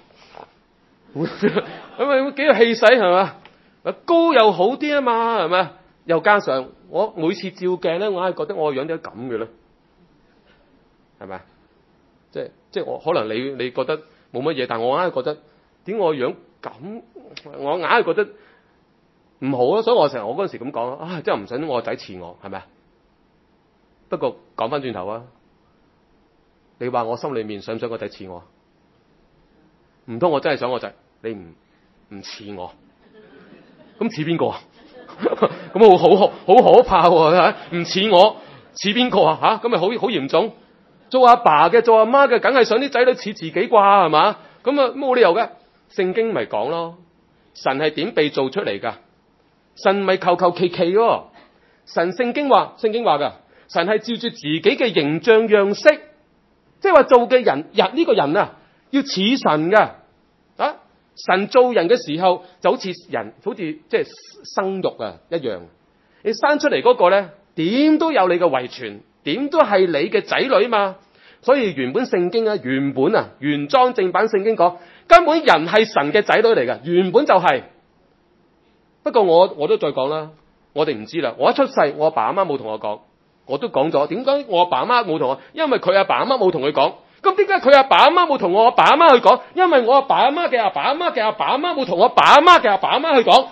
咁咪幾有氣勢係嘛？高又好啲啊嘛，係咪？又加上我每次照鏡咧，我係覺得我個樣點解咁嘅咧？係咪？即係即係我可能你你覺得冇乜嘢，但我硬係覺得點解我個樣咁？我硬係覺得唔好啊！所以我成日我嗰陣時咁講啊，真係唔想我個仔似我，係咪啊？不過講翻轉頭啊，你話我心裏面想唔想個仔似我？唔通我真係想我仔？你唔唔似我？咁似邊個啊？咁好好好可怕喎！唔似我似邊個啊？吓，咁咪好好嚴重。做阿爸嘅做阿媽嘅，梗係想啲仔女似自己啩，係嘛？咁啊冇理由嘅。聖經咪講咯，神係點被做出嚟噶？神咪求求其其喎。神聖經話，聖經話噶，神係照住自己嘅形象樣式，即係話做嘅人，人呢個人啊，要似神噶啊！神造人嘅時候就好似人，好似即係生育啊一樣。你生出嚟嗰個咧，點都有你嘅遺傳，點都係你嘅仔女嘛。所以原本聖經啊，原本啊原裝正版聖經講，根本人係神嘅仔女嚟嘅，原本就係、是。不過我我都再講啦，我哋唔知啦。我一出世，我阿爸阿媽冇同我講，我都講咗。點解我阿爸阿媽冇同我？因為佢阿爸阿媽冇同佢講。咁點解佢阿爸阿媽冇同我阿爸阿媽去講？因為我阿爸阿媽嘅阿爸阿媽嘅阿爸阿媽冇同我阿爸阿媽嘅阿爸阿媽去講。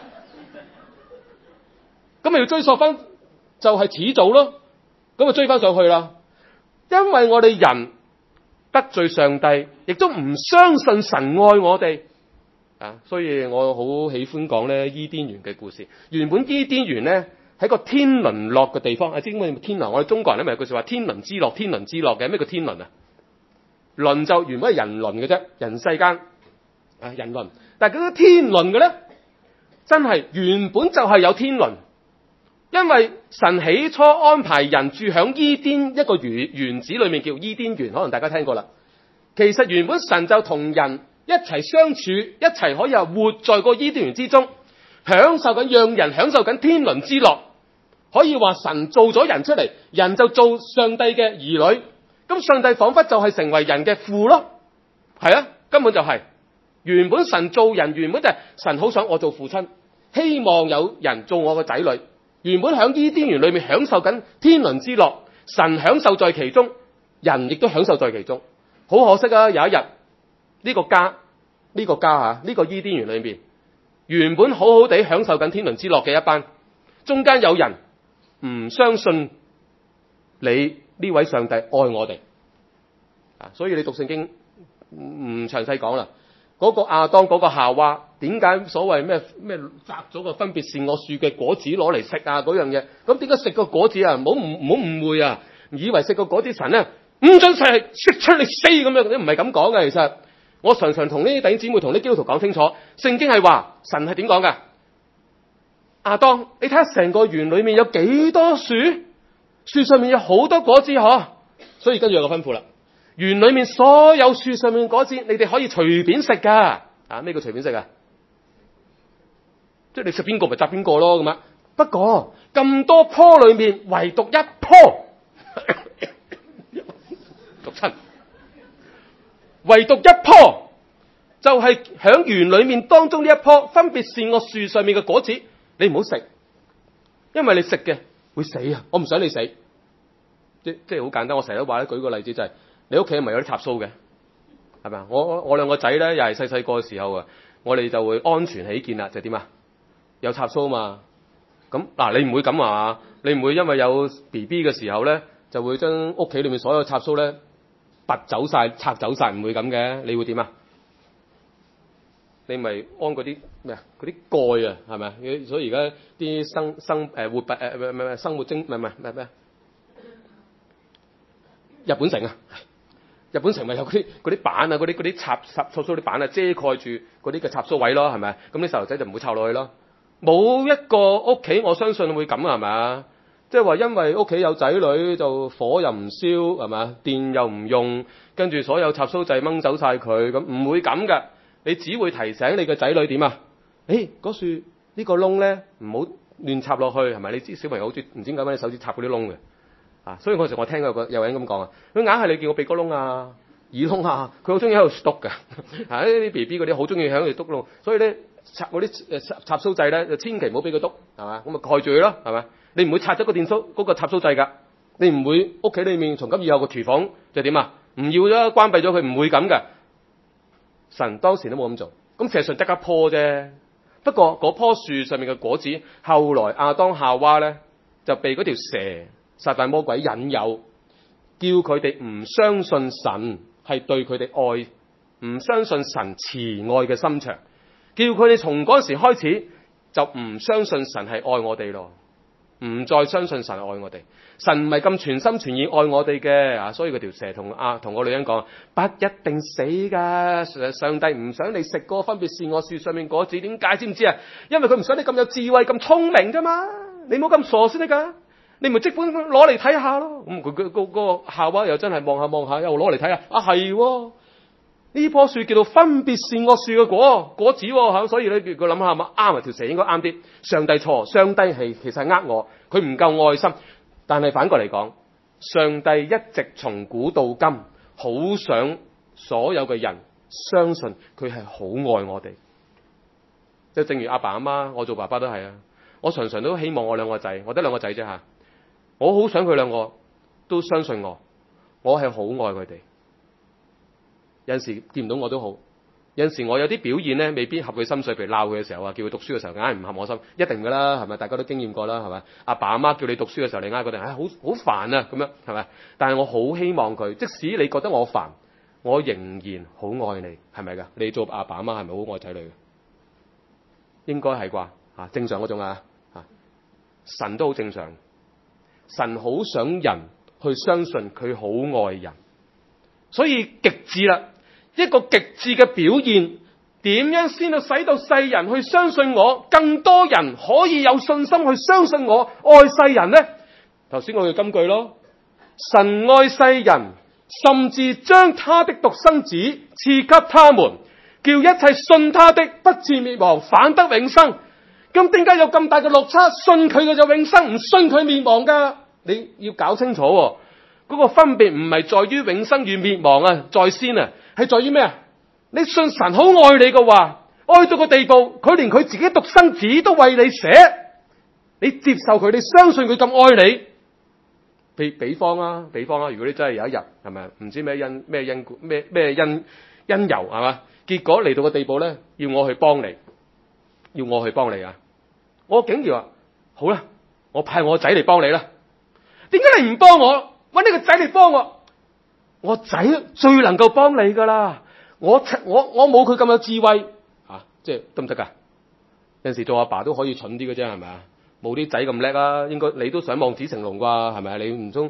咁咪要追溯翻，就係始祖咯。咁就追翻上去啦。因為我哋人得罪上帝，亦都唔相信神愛我哋啊，所以我好喜歡講咧伊甸園嘅故事。原本伊甸園咧喺個天倫樂嘅地方，啊，知唔知天倫？我哋中國人咧咪有句說話天倫之樂，天倫之樂嘅。咩叫天倫啊？倫就原本係人倫嘅啫，人世間啊人倫。但係嗰個天倫嘅咧，真係原本就係有天倫，因為神起初安排人住響伊甸一個園園子裏面，叫伊甸園，可能大家聽過啦。其實原本神就同人一齊相處，一齊可以話活在個伊甸園之中，享受緊，讓人享受緊天倫之樂。可以話神做咗人出嚟，人就做上帝嘅兒女。咁上帝仿佛就係成為人嘅父咯，係啊，根本就係、是、原本神做人，原本就係神好想我做父親，希望有人做我嘅仔女。原本響伊甸園裏面享受緊天倫之樂，神享受在其中，人亦都享受在其中。好可惜啊，有一日呢、這個家呢、這個家吓呢、這個伊甸園裏面，原本好好地享受緊天倫之樂嘅一班，中間有人唔相信你呢位上帝愛我哋啊，所以你讀聖經唔詳細講啦。嗰、那個亞當，嗰個夏娃，點解所謂咩咩摘咗個分別善惡樹嘅果子攞嚟食啊？嗰樣嘢，咁點解食個果子啊？唔好唔唔好誤會啊！以為食個果子神咧， 唔准食，食出你死咁樣，你唔係咁講嘅。其實我常常同呢啲弟兄姊妹同啲基督徒講清楚，聖經係話神係點講㗎？亞當，你睇下成個園裏面有幾多樹，樹上面有好多果子嗬，所以跟住有個吩咐啦，園裏面所有樹上面果子，你哋可以隨便食噶。啊，咩叫隨便食啊？即係你食邊個咪摘邊個咯咁啊。不過咁多棵裏面，唯獨一棵，讀親，唯獨一棵就係響園裏面當中呢一棵，分別善惡樹上面嘅果子，你唔好食，因為你食嘅會死啊！我唔想你死。即即係好簡單，我成日都話咧，舉個例子就係、是、你屋企係咪有啲插蘇嘅？係咪啊？我我我兩個仔咧，又係細細個嘅時候啊，我哋就會安全起見啦，就點、是、啊？有插蘇嘛？咁嗱，你唔會咁啊？你唔會因為有 B B 嘅時候咧，就會將屋企裏面所有插蘇咧拔走晒、拆走晒，唔會咁嘅。你會點啊？你咪安嗰啲咩啊？嗰啲蓋啊，係咪啊？所以而家啲生生誒活物誒唔係唔係生活精唔係唔係咩咩？日本城啊，日本城咪有嗰啲嗰啲板啊，嗰啲嗰啲插插插蘇啲板啊，遮蓋住嗰啲嘅插蘇位咯，係咪？咁啲細路仔就唔會插落去咯。冇一個屋企我相信會咁係咪啊？即係話因為屋企有仔女就火又唔燒係咪啊？電又唔用，跟住所有插蘇掣掹走晒佢，咁唔會咁㗎。你只會提醒你嘅仔女點啊？誒，嗰樹呢個窿咧唔好亂插落去係咪？你知小朋友好似唔知點解揾你手指插嗰啲窿嘅啊，所以嗰時我聽過有個有人咁講啊，佢硬係你見我鼻哥窿啊、耳窿啊，佢好中意喺度篤㗎。啊，呢啲 B B 嗰啲好中意喺度篤窿，所以咧插嗰啲誒插插蘇掣咧就千祈唔好俾佢篤，係嘛？咁咪蓋住佢咯，係咪？你唔會拆咗個電蘇嗰個插蘇掣㗎，你唔會屋企裏面從今以後個廚房就點啊？唔要咗關閉咗佢，唔會咁㗎。神當時都冇咁做，咁其實上得一棵啫。不過嗰棵樹上面嘅果子，後來亞當夏娃咧就被嗰條蛇撒旦魔鬼引誘，叫佢哋唔相信神係對佢哋愛，唔相信神慈愛嘅心腸，叫佢哋從嗰時開始就唔相信神係愛我哋咯，唔再相信神愛我哋。神唔係咁全心全意愛我哋嘅啊，所以嗰條蛇同啊同個女人講，不一定死噶，上帝唔想你食嗰個分別善惡樹上面果子，點解知唔知啊？因為佢唔想你咁有智慧咁聰明啫嘛，你冇咁傻先得噶，你咪即管攞嚟睇下咯。咁佢佢個個夏娃又真係望下望下，又攞嚟睇下，啊係呢棵樹叫做分別善惡樹嘅果果子喎，所以咧佢諗下嘛，啱啊，條蛇應該啱啲，上帝錯，上帝係其實係呃我，佢唔夠愛心。但係反過嚟講，上帝一直從古到今，好想所有嘅人相信佢係好愛我哋。即係正如阿爸阿媽，我做爸爸都係啊，我常常都希望我兩個仔，我得兩個仔啫吓，我好想佢兩個都相信我，我係好愛佢哋。有陣時見唔到我都好，有陣時我有啲表現咧未必合佢心水，譬如鬧佢嘅時候啊，叫佢讀書嘅時候，硬係唔合我心，一定噶啦，係咪？大家都經驗過啦，係咪？阿爸阿媽叫你讀書嘅時候，你嗌佢哋，唉，好好煩啊，咁樣係咪？但係我好希望佢，即使你覺得我煩，我仍然好愛你，係咪噶？你做阿爸阿媽係咪好愛仔女嘅？應該係啩？吓，正常嗰種啊，吓，神都好正常，神好想人去相信佢好愛人，所以極致啦。一個極致嘅表現，點樣先到使到世人去相信我？更多人可以有信心去相信我，愛世人呢？頭先我嘅金句咯，神愛世人，甚至將他的獨生子賜給他們，叫一切信他的不至滅亡，反得永生。咁點解有咁大嘅落差？信佢嘅就永生，唔信佢滅亡噶。你要搞清楚喎，嗰個分別唔係在於永生與滅亡啊，在先啊。係在於咩啊？你信神好愛你嘅話，愛到個地步，佢連佢自己獨生子都為你捨，你接受佢，你相信佢咁愛你。比比方啊，比方啊，如果你真係有一日係咪唔知咩因咩因咩咩因因由係嘛？結果嚟到個地步咧，要我去幫你，要我去幫你啊！我竟然話好啦，我派我仔嚟幫你啦。點解你唔幫我？搵呢個仔嚟幫我？我仔最能夠幫你噶啦，我我我冇佢咁有智慧啊，即係得唔得噶？有陣時做阿爸都可以蠢啲嘅啫，係咪啊？冇啲仔咁叻啊，應該你都想望子成龍啩，係咪啊？你唔通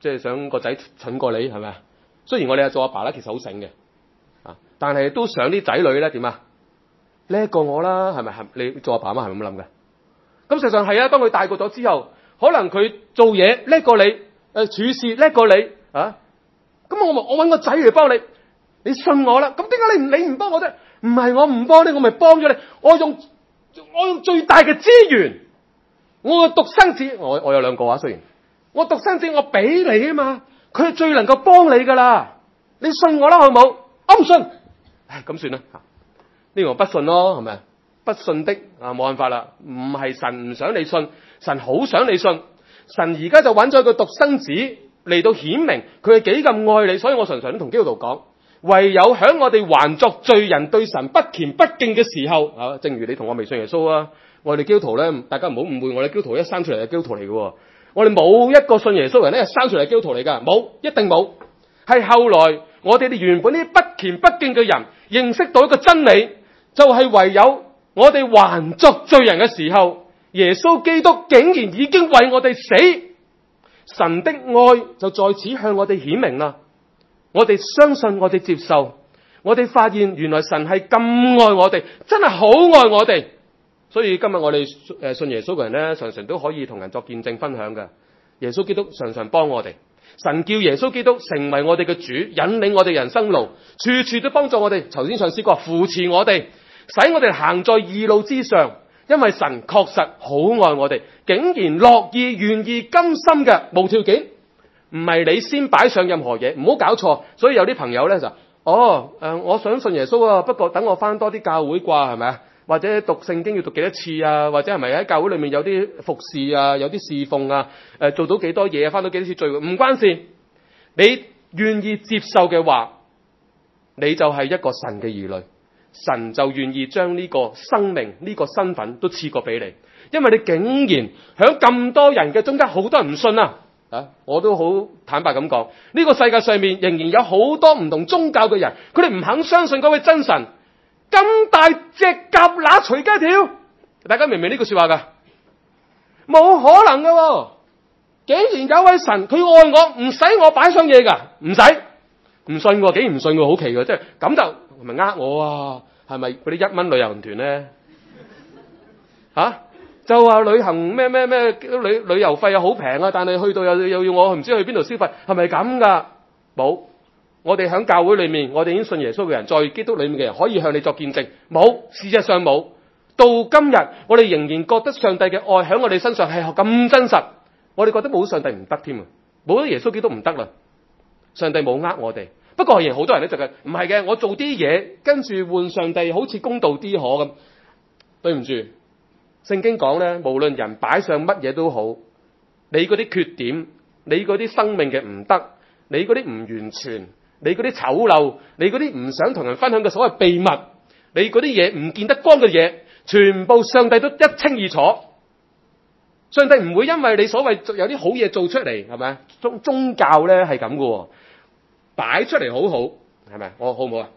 即係想個仔蠢過你係咪啊？雖然我哋係做阿爸咧，其實好醒嘅啊，但係都想啲仔女咧點啊叻過我啦，係咪？係你做阿爸媽係咪咁諗嘅？咁實際上係啊，當佢大個咗之後，可能佢做嘢叻過你，誒、呃、處事叻過你啊，咁我我搵個仔嚟幫你，你信我啦。咁點解你唔你唔幫我啫？唔係我唔幫你，我咪幫咗你。我用我用最大嘅資源，我個獨生子，我我有兩個啊，雖然我獨生子我俾你啊嘛，佢係最能夠幫你噶啦。你信我啦，好冇？我唔信，唉，咁算啦。呢個不信咯，係咪？不信的啊，冇辦法啦。唔係神唔想你信，神好想你信。神而家就揾咗個獨生子嚟到顯明佢係幾咁愛你。所以我常常都同基督徒講，唯有響我哋還作罪人對神不虔不敬嘅時候啊，正如你同我未信耶穌啊，我哋基督徒咧，大家唔好誤會，我哋基督徒一生出嚟係基督徒嚟嘅。我哋冇一個信耶穌人咧係生出嚟係基督徒嚟噶，冇，一定冇。係後來我哋哋原本呢啲不虔不敬嘅人認識到一個真理，就係、是、唯有我哋還作罪人嘅時候，耶穌基督竟然已經為我哋死，神的愛就在此向我哋顯明啦。我哋相信，我哋接受，我哋發現原來神係咁愛我哋，真係好愛我哋。所以今日我哋誒信耶穌嘅人咧，常常都可以同人作見證分享嘅。耶穌基督常常幫我哋，神叫耶穌基督成為我哋嘅主，引領我哋人生路，處處都幫助我哋。頭先唱詩歌扶持我哋，使我哋行在義路之上。因為神確實好愛我哋，竟然樂意願意甘心嘅無條件，唔係你先擺上任何嘢，唔好搞錯。所以有啲朋友咧就哦誒、呃，我想信耶穌啊，不過等我翻多啲教會啩，係咪啊？或者讀聖經要讀幾多次啊？或者係咪喺教會裏面有啲服侍啊，有啲侍奉啊？誒、呃，做到幾多嘢啊？翻到幾多次聚會？唔關事，你願意接受嘅話，你就係一個神嘅兒女。神就願意將呢個生命、呢、這個身份都賜過俾你，因為你竟然響咁多人嘅中間，好多人唔信啊！啊，我都好坦白咁講，呢、這個世界上面仍然有好多唔同宗教嘅人，佢哋唔肯相信嗰位真神。咁大隻蛤乸隨街跳，大家明唔明呢句說話噶？冇可能噶、啊，竟然有位神佢愛我，唔使我擺上嘢噶，唔使唔信喎，竟然唔信喎，好奇嘅，即係咁就。係咪呃我啊？係咪嗰啲一蚊旅遊團咧？吓、啊、就話旅行咩咩咩旅旅遊費又好平啊，但係去到又又要我唔知去邊度消費，係咪咁噶？冇，我哋喺教會裏面，我哋已經信耶穌嘅人，在基督裏面嘅人，可以向你作見證。冇，事實上冇。到今日，我哋仍然覺得上帝嘅愛喺我哋身上係咁真實，我哋覺得冇上帝唔得添啊，冇咗耶穌基督唔得啦。上帝冇呃我哋。不過，仍然好多人咧就係唔係嘅，我做啲嘢跟住換上帝，好似公道啲可咁。對唔住，聖經講咧，無論人擺上乜嘢都好，你嗰啲缺點，你嗰啲生命嘅唔得，你嗰啲唔完全，你嗰啲醜陋，你嗰啲唔想同人分享嘅所謂秘密，你嗰啲嘢唔見得光嘅嘢，全部上帝都一清二楚。上帝唔會因為你所謂有啲好嘢做出嚟，係咪？宗宗教咧係咁嘅。擺出嚟好好，係咪？我好唔好啊？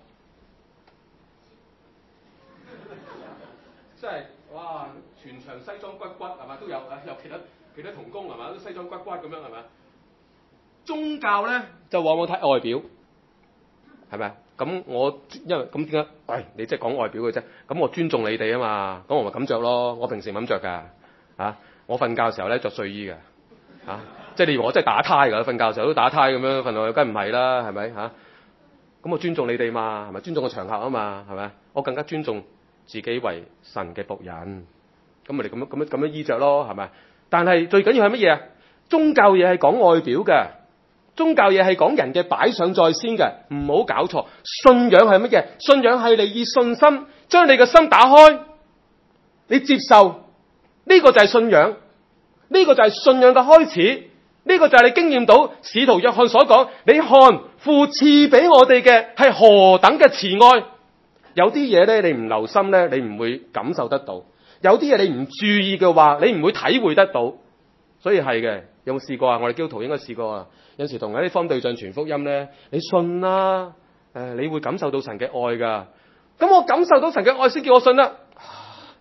即係哇，全場西裝骨骨係嘛都有啊，有其他其他同工係嘛都西裝骨骨咁樣係咪？宗教咧就往往睇外表，係咪？咁我因為咁點解？喂，你即係講外表嘅啫。咁我尊重你哋啊嘛，咁我咪咁着咯。我平時咁着㗎，啊，我瞓覺嘅時候咧着睡衣㗎，啊。即係你以為我真係打呔㗎，瞓覺時候都打呔咁樣瞓落去，梗唔係啦，係咪嚇？咁、啊、我尊重你哋嘛，係咪？尊重個場合啊嘛，係咪？我更加尊重自己為神嘅僕人，咁咪你咁樣咁樣咁樣衣着咯，係咪？但係最緊要係乜嘢啊？宗教嘢係講外表嘅，宗教嘢係講人嘅擺上在先嘅，唔好搞錯。信仰係乜嘢？信仰係你以信心將你嘅心打開，你接受呢、這個就係信仰，呢、這個就係信仰嘅開始。呢個就係你經驗到使徒約翰所講，你看父賜俾我哋嘅係何等嘅慈愛。有啲嘢咧，你唔留心咧，你唔會感受得到；有啲嘢你唔注意嘅話，你唔會體會得到。所以係嘅，有冇試過啊？我哋基督徒應該試過啊。有時同一啲方對象傳福音咧，你信啦，誒，你會感受到神嘅愛噶。咁我感受到神嘅愛先叫我信啦。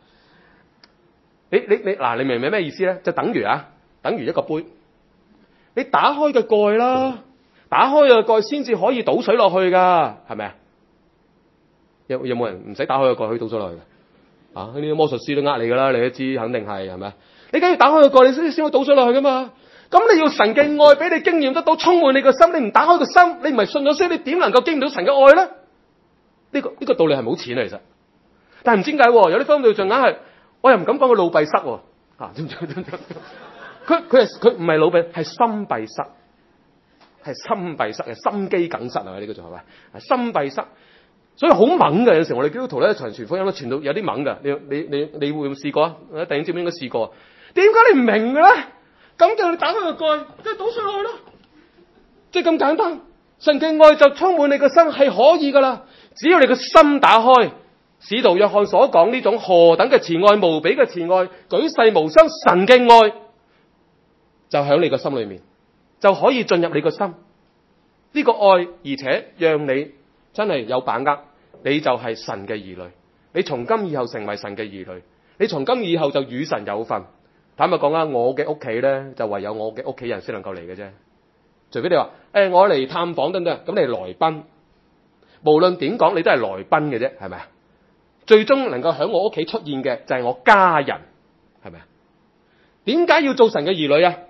你你你嗱，你明唔明咩意思咧？就等於啊，等於一個杯。 你打開個蓋啦，打開個蓋先至可以倒水落去噶，係咪啊？有有冇人唔使打開個蓋可以倒水落去嘅？啊，呢啲魔術師都呃你噶啦，你都知肯定係，係咪啊？你梗要打開個蓋，你先先可以倒水落去噶嘛。咁你要神嘅愛俾你經驗得到，充滿你個心，你唔打開個心，你唔係信咗先，你點能夠經驗到神嘅愛咧？呢、這個呢、這個道理係冇錢啊，其實。但係唔知點解，有啲方面就硬係，我又唔敢講佢腦閉塞喎。啊，佢佢係佢唔係腦閉，係心閉塞，係心閉塞，係心肌梗塞啊！呢、這個就係咪？係心閉塞，所以好猛嘅。有時我哋基督徒咧傳傳福音都傳到有啲猛嘅。你你你你會唔會試過啊？弟兄姊妹應該試過。點解你唔明嘅咧？咁就你打開個蓋，跟住倒水落去咯，即係咁簡單。神嘅愛就充滿你個心，係可以噶啦。只要你個心打開，使徒約翰所講呢種何等嘅慈愛，無比嘅慈愛，舉世無雙，神嘅愛就喺你個心裏面，就可以進入你個心。呢個愛，而且讓你真係有把握，你就係神嘅兒女。你從今以後成為神嘅兒女，你從今以後就與神有份。坦白講啦，我嘅屋企咧就唯有我嘅屋企人先能夠嚟嘅啫。除非你話誒、欸、我嚟探訪等等，咁你係來賓。無論點講，你都係來賓嘅啫，係咪啊？最終能夠喺我屋企出現嘅就係我家人，係咪啊？點解要做神嘅兒女啊？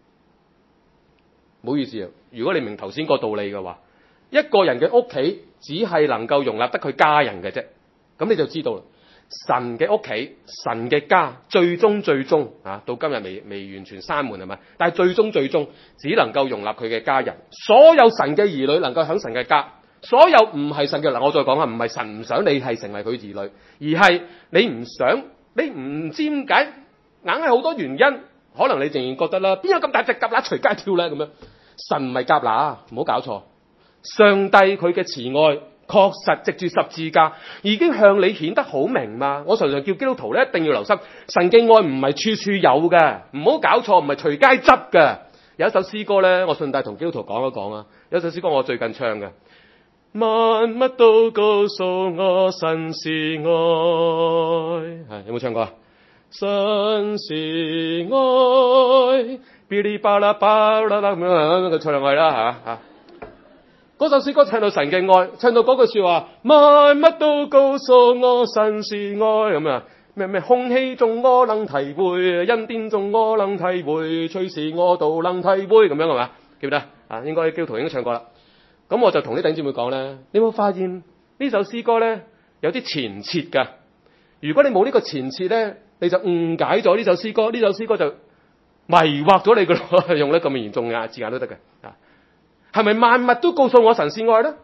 唔好意思啊，如果你明頭先個道理嘅話，一個人嘅屋企只係能夠容納得佢家人嘅啫，咁你就知道啦。神嘅屋企，神嘅家，最終最終啊，到今日未未完全閂門係咪？但係最終最終只能夠容納佢嘅家人。所有神嘅兒女能夠響神嘅家，所有唔係神嘅，嗱，我再講下，唔係神唔想你係成為佢兒女，而係你唔想，你唔知點解，硬係好多原因，可能你仍然覺得啦，邊有咁大隻蛤乸隨街跳咧咁樣？神唔係蛤乸，唔好搞錯。上帝佢嘅慈愛確實藉住十字架已經向你顯得好明嘛。我常常叫基督徒咧，一定要留心，神嘅愛唔係處處有嘅，唔好搞錯，唔係隨街執嘅。有一首詩歌咧，我順帶同基督徒講一講啊。有一首詩歌我最近唱嘅，萬物都告訴我神是愛，係有冇唱過啊？神是愛，嗶哩吧啦吧啦啦咁樣，佢唱兩句啦吓吓。嗰首詩歌唱到神嘅愛，唱到嗰句說話，萬物都告訴我神是愛咁啊！咩咩空氣中我能體會，恩典中我能體會，隨時我都能體會，咁樣係嘛？記唔記得啊？應該基督徒應該唱過啦。咁我就同啲弟兄姊妹講咧，你有冇發現呢首詩歌咧有啲前設噶？如果你冇呢個前設咧，你就誤解咗呢首詩歌，呢首詩歌就迷惑咗你噶咯，用得咁嚴重嘅字眼都得嘅啊。係咪萬物都告訴我神是愛呢？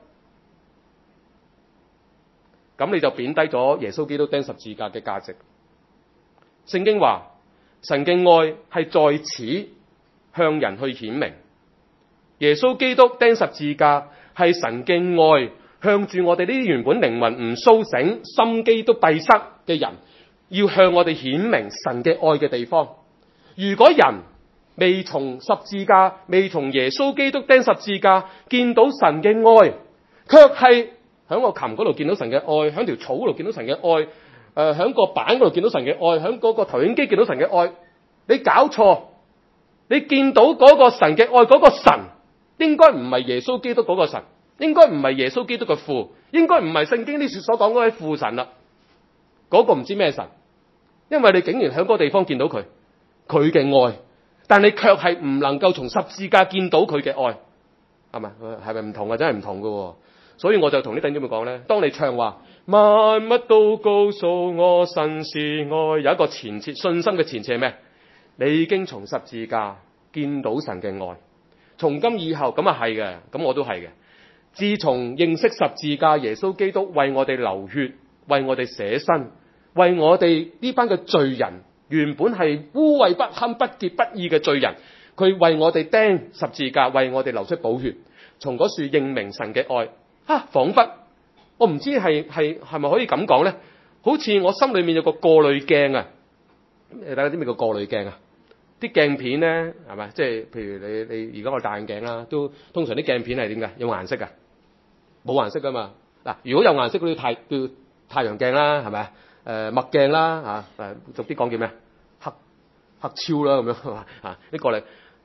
咁你就貶低咗耶穌基督釘十字架嘅價值。聖經話神嘅愛係在此向人去顯明，耶穌基督釘十字架係神嘅愛向住我哋呢啲原本靈魂唔甦醒、心機都閉塞嘅人，要向我哋顯明神嘅愛嘅地方。如果人未從十字架，未從耶穌基督釘十字架見到神嘅愛，卻係喺個琴嗰度見到神嘅愛，喺條草嗰度見到神嘅愛，誒、呃，喺個板嗰度見到神嘅愛，喺嗰個投影機見到神嘅愛，你搞錯，你見到嗰個神嘅愛，嗰、嗰個神應該唔係耶穌基督嗰個神，應該唔係耶穌基督嘅父，應該唔係聖經呢處所講嗰位父神啦，嗰、嗰個唔知咩神，因為你竟然喺嗰個地方見到佢，佢嘅愛。但你卻係唔能夠從十字架見到佢嘅愛，係咪？係咪唔同啊？真係唔同噶。所以我就同啲弟兄姊妹講咧，當你唱話萬物都告訴我神是愛，有一個前設，信心嘅前設係咩？你已經從十字架見到神嘅愛，從今以後咁啊係嘅，咁我都係嘅。自從認識十字架，耶穌基督為我哋流血，為我哋捨身，為我哋呢班嘅罪人。原本係污穢不堪、不潔不義嘅罪人，佢為我哋釘十字架，為我哋流出寶血，從嗰處認明神嘅愛。啊，彷彿我唔知係係係咪可以咁講咧？好似我心裏面有個過濾鏡啊！大家知唔知個過濾鏡啊？啲鏡片咧係咪？即係譬如你你而家我戴眼鏡啦，都通常啲鏡片係點㗎？有冇顏色㗎？冇顏色㗎嘛。嗱，如果有顏色嗰啲太叫太陽鏡啦，係咪？誒墨鏡啦嚇，誒俗啲講叫咩？黑黑超啦咁樣啊！你過嚟，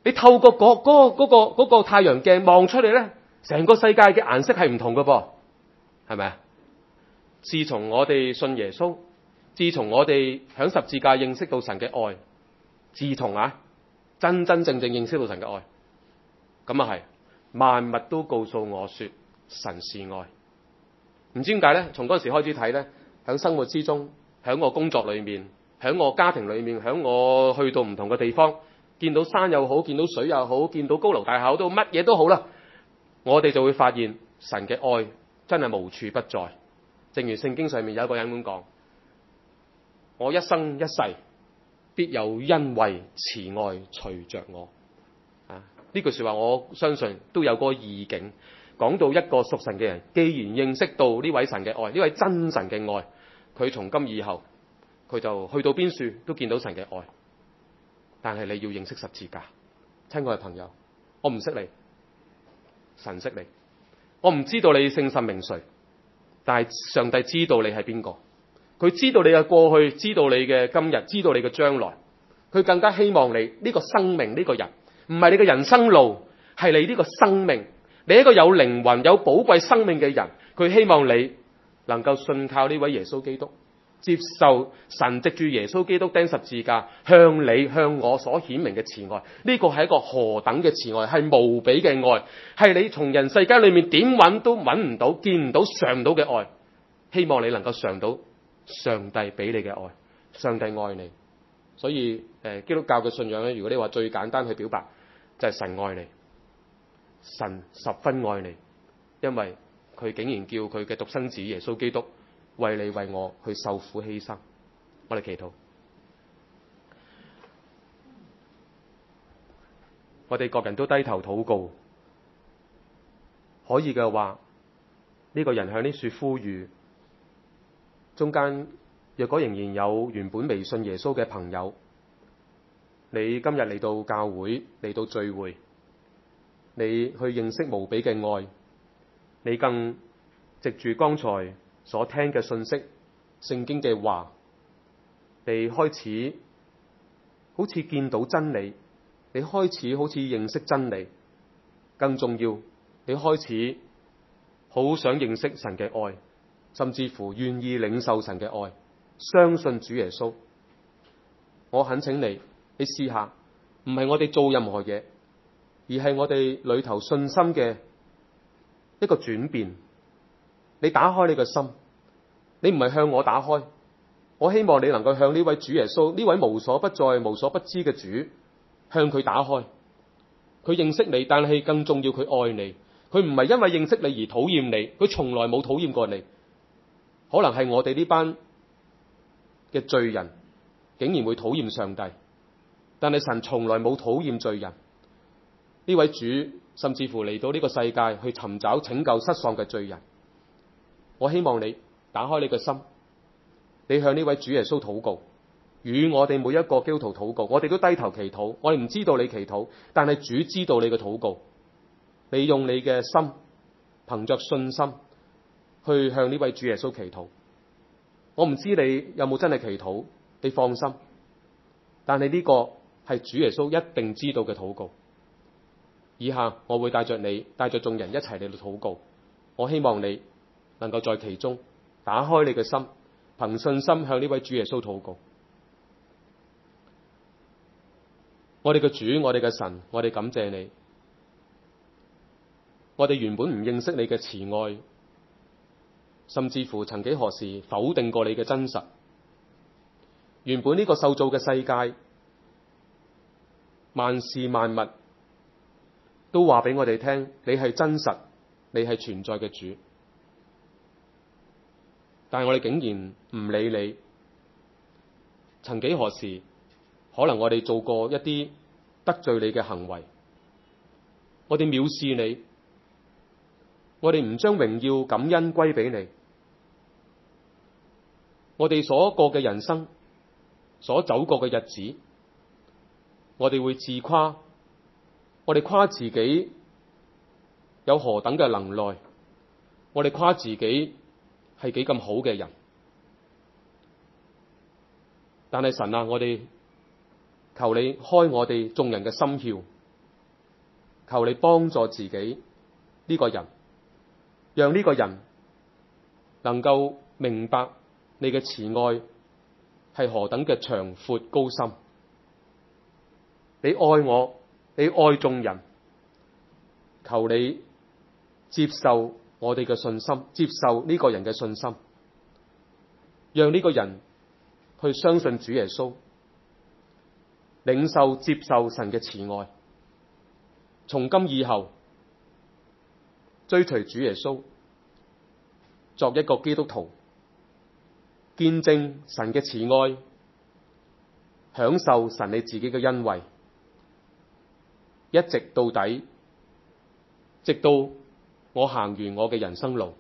你透過嗰、嗰個、嗰個、嗰個太陽鏡望出嚟咧，成個世界嘅顏色係唔同㗎噃，係咪啊？自從我哋信耶穌，自從我哋響十字架認識到神嘅愛，自從啊真真正正認識到神嘅愛，咁啊係萬物都告訴我說神是愛。唔知點解咧？從嗰陣時開始睇咧，響生活之中，響我工作裏面，響我家庭裏面，響我去到唔同嘅地方，見到山又好，見到水又好，見到高樓大廈都乜嘢都好啦，我哋就會發現神嘅愛真係無處不在。正如聖經上面有一個人咁講，我一生一世必有恩惠慈愛隨着我。啊，呢句說話我相信都有個意境，講到一個屬神嘅人，既然認識到呢位神嘅愛，呢位真神嘅愛，佢從今以後佢就去到邊處都見到神嘅愛。但係你要認識十字架。親愛嘅朋友，我唔識你，神識你。我唔知道你姓甚名誰，但係上帝知道你係邊個，佢知道你嘅過去，知道你嘅今日，知道你嘅將來。佢更加希望你呢個生命，呢個人唔係你嘅人生路，係你呢個生命，你一個有靈魂有寶貴生命嘅人。佢希望你能夠信靠呢位耶穌基督，接受神藉住耶穌基督釘十字架向你向我所顯明嘅慈愛。呢個係一個何等嘅慈愛，係無比嘅愛，係你從人世間裏面點揾都揾唔到、見唔到、嘗唔到嘅愛。希望你能夠嘗到上帝俾你嘅愛，上帝愛你。所以誒，基督教嘅信仰咧，如果你話最簡單去表白，就係神愛你，神十分愛你，因為佢竟然叫佢嘅獨生子耶穌基督為你為我去受苦犧牲。我哋祈禱，我哋各人都低頭禱告。可以嘅話，呢個人向呢樹呼籲，中間若果仍然有原本未信耶穌嘅朋友，你今日嚟到教會，嚟到聚會，你去認識無比嘅愛，你更藉住剛才所聽嘅信息，聖經嘅話，你開始好似見到真理，你開始好似認識真理，更重要，你開始好想認識神嘅愛，甚至乎願意領受神嘅愛，相信主耶穌。我懇請你，你試下，唔係我哋做任何嘢，而係我哋裏頭信心嘅一個轉變。你打開你個心，你唔係向我打開，我希望你能夠向呢位主耶穌，呢位無所不在、無所不知嘅主，向佢打開。佢認識你，但係更重要，佢愛你。佢唔係因為認識你而討厭你，佢從來冇討厭過你。可能係我哋呢班嘅罪人竟然會討厭上帝，但係神從來冇討厭罪人。呢位主甚至乎嚟到呢個世界去尋找拯救失喪嘅罪人。我希望你打開你嘅心，你向呢位主耶穌禱告，與我哋每一個基督徒禱告。我哋都低頭祈禱，我哋唔知道你祈禱，但係主知道你嘅禱告。你用你嘅心，憑着信心去向呢位主耶穌祈禱。我唔知你有冇真係祈禱，你放心，但係呢個係主耶穌一定知道嘅禱告。以下我會帶着你，帶着眾人一齊嚟到禱告。我希望你能夠在其中打開你嘅心，憑信心向呢位主耶穌禱告。我哋嘅主，我哋嘅神，我哋感謝你。我哋原本唔認識你嘅慈愛，甚至乎曾幾何時否定過你嘅真實。原本呢個受造嘅世界，萬事萬物都話俾我哋聽，你係真實，你係存在嘅主。但係我哋竟然唔理你。曾幾何時，可能我哋做過一啲得罪你嘅行為，我哋藐視你，我哋唔將榮耀感恩歸俾你。我哋所過嘅人生，所走過嘅日子，我哋會自誇，我哋誇自己有何等嘅能耐，我哋誇自己係幾咁好嘅人。但係神啊，我哋求你開我哋眾人嘅心竅， 求你幫助自己呢個人，讓呢個人能夠明白你嘅慈愛係何等嘅長闊高深。你愛我，你愛眾人，求你接受我哋嘅信心，接受呢個人嘅信心，讓呢個人去相信主耶穌，領受接受神嘅慈愛，從今以後追隨主耶穌，作一個基督徒，見證神嘅慈愛，享受神你自己嘅恩惠，一直到底，直到我行完我嘅人生路。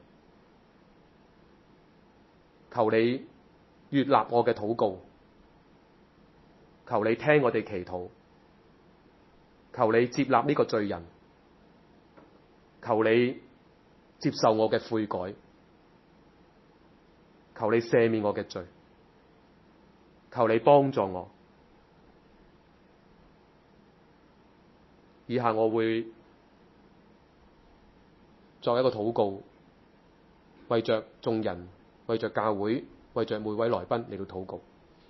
求你悅納我嘅禱告，求你聽我哋祈禱，求你接納呢個罪人，求你接受我嘅悔改，求你赦免我嘅罪，求你幫助我。以下我會作一個禱告，為着眾人，為着教會，為着每位來賓嚟到禱告。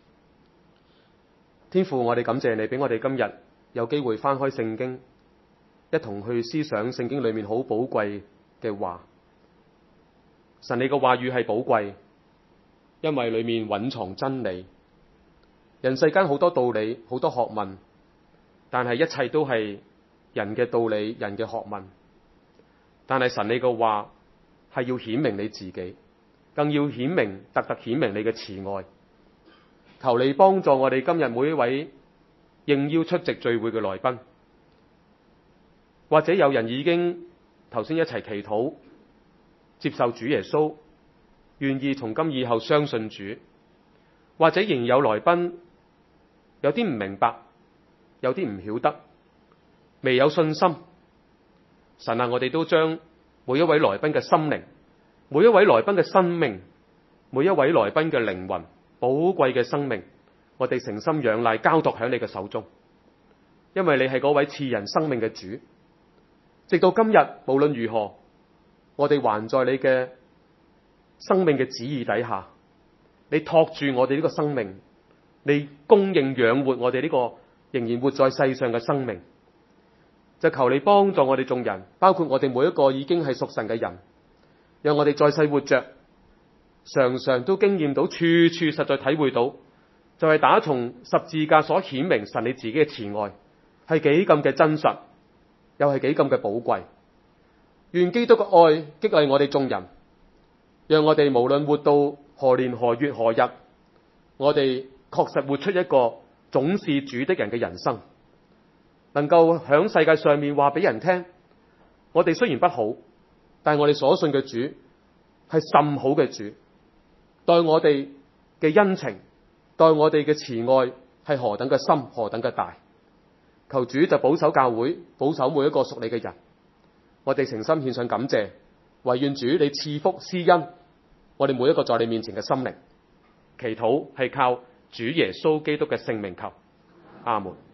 天父，我哋感謝你俾我哋今日有機會翻開聖經，一同去思想聖經裏面好寶貴嘅話。神，你嘅話語係寶貴，因為裏面蘊藏真理。人世間好多道理，好多學問，但係一切都係人嘅道理，人嘅學問。但係神，你嘅話係要顯明你自己，更要顯明特特顯明你嘅慈愛。求你幫助我哋今日每一位應邀出席聚會嘅來賓，或者有人已經頭先一齊祈禱接受主耶穌，願意從今以後相信主，或者仍有來賓有啲唔明白，有啲唔曉得，未有信心。神啊，我哋都將每一位來賓嘅心靈，每一位來賓嘅生命，每一位來賓嘅靈魂，寶貴嘅生命，我哋誠心仰賴交託喺你嘅手中，因為你係嗰位賜人生命嘅主。直到今日，無論如何，我哋還在你嘅生命嘅旨意底下，你托住我哋呢個生命，你供應養活我哋呢個仍然活在世上嘅生命。就求你幫助我哋眾人，包括我哋每一個已經係屬神嘅人，讓我哋在世活着，常常都經驗到，處處實在體會到，就係打從十字架所顯明神你自己嘅慈愛係幾咁嘅真實，又係幾咁嘅寶貴。願基督嘅愛激勵我哋眾人，讓我哋無論活到何年何月何日，我哋確實活出一個總是主的人嘅人生，能夠響世界上面話俾人聽，我哋雖然不好，但係我哋所信嘅主係甚好嘅主，對我哋嘅恩情，對我哋嘅慈愛係何等嘅深，何等嘅大。求主就保守教會，保守每一個屬你嘅人。我哋誠心獻上感謝，唯願主你賜福施恩，我哋每一個在你面前嘅心靈。祈禱係靠主耶穌基督嘅聖名求，阿門。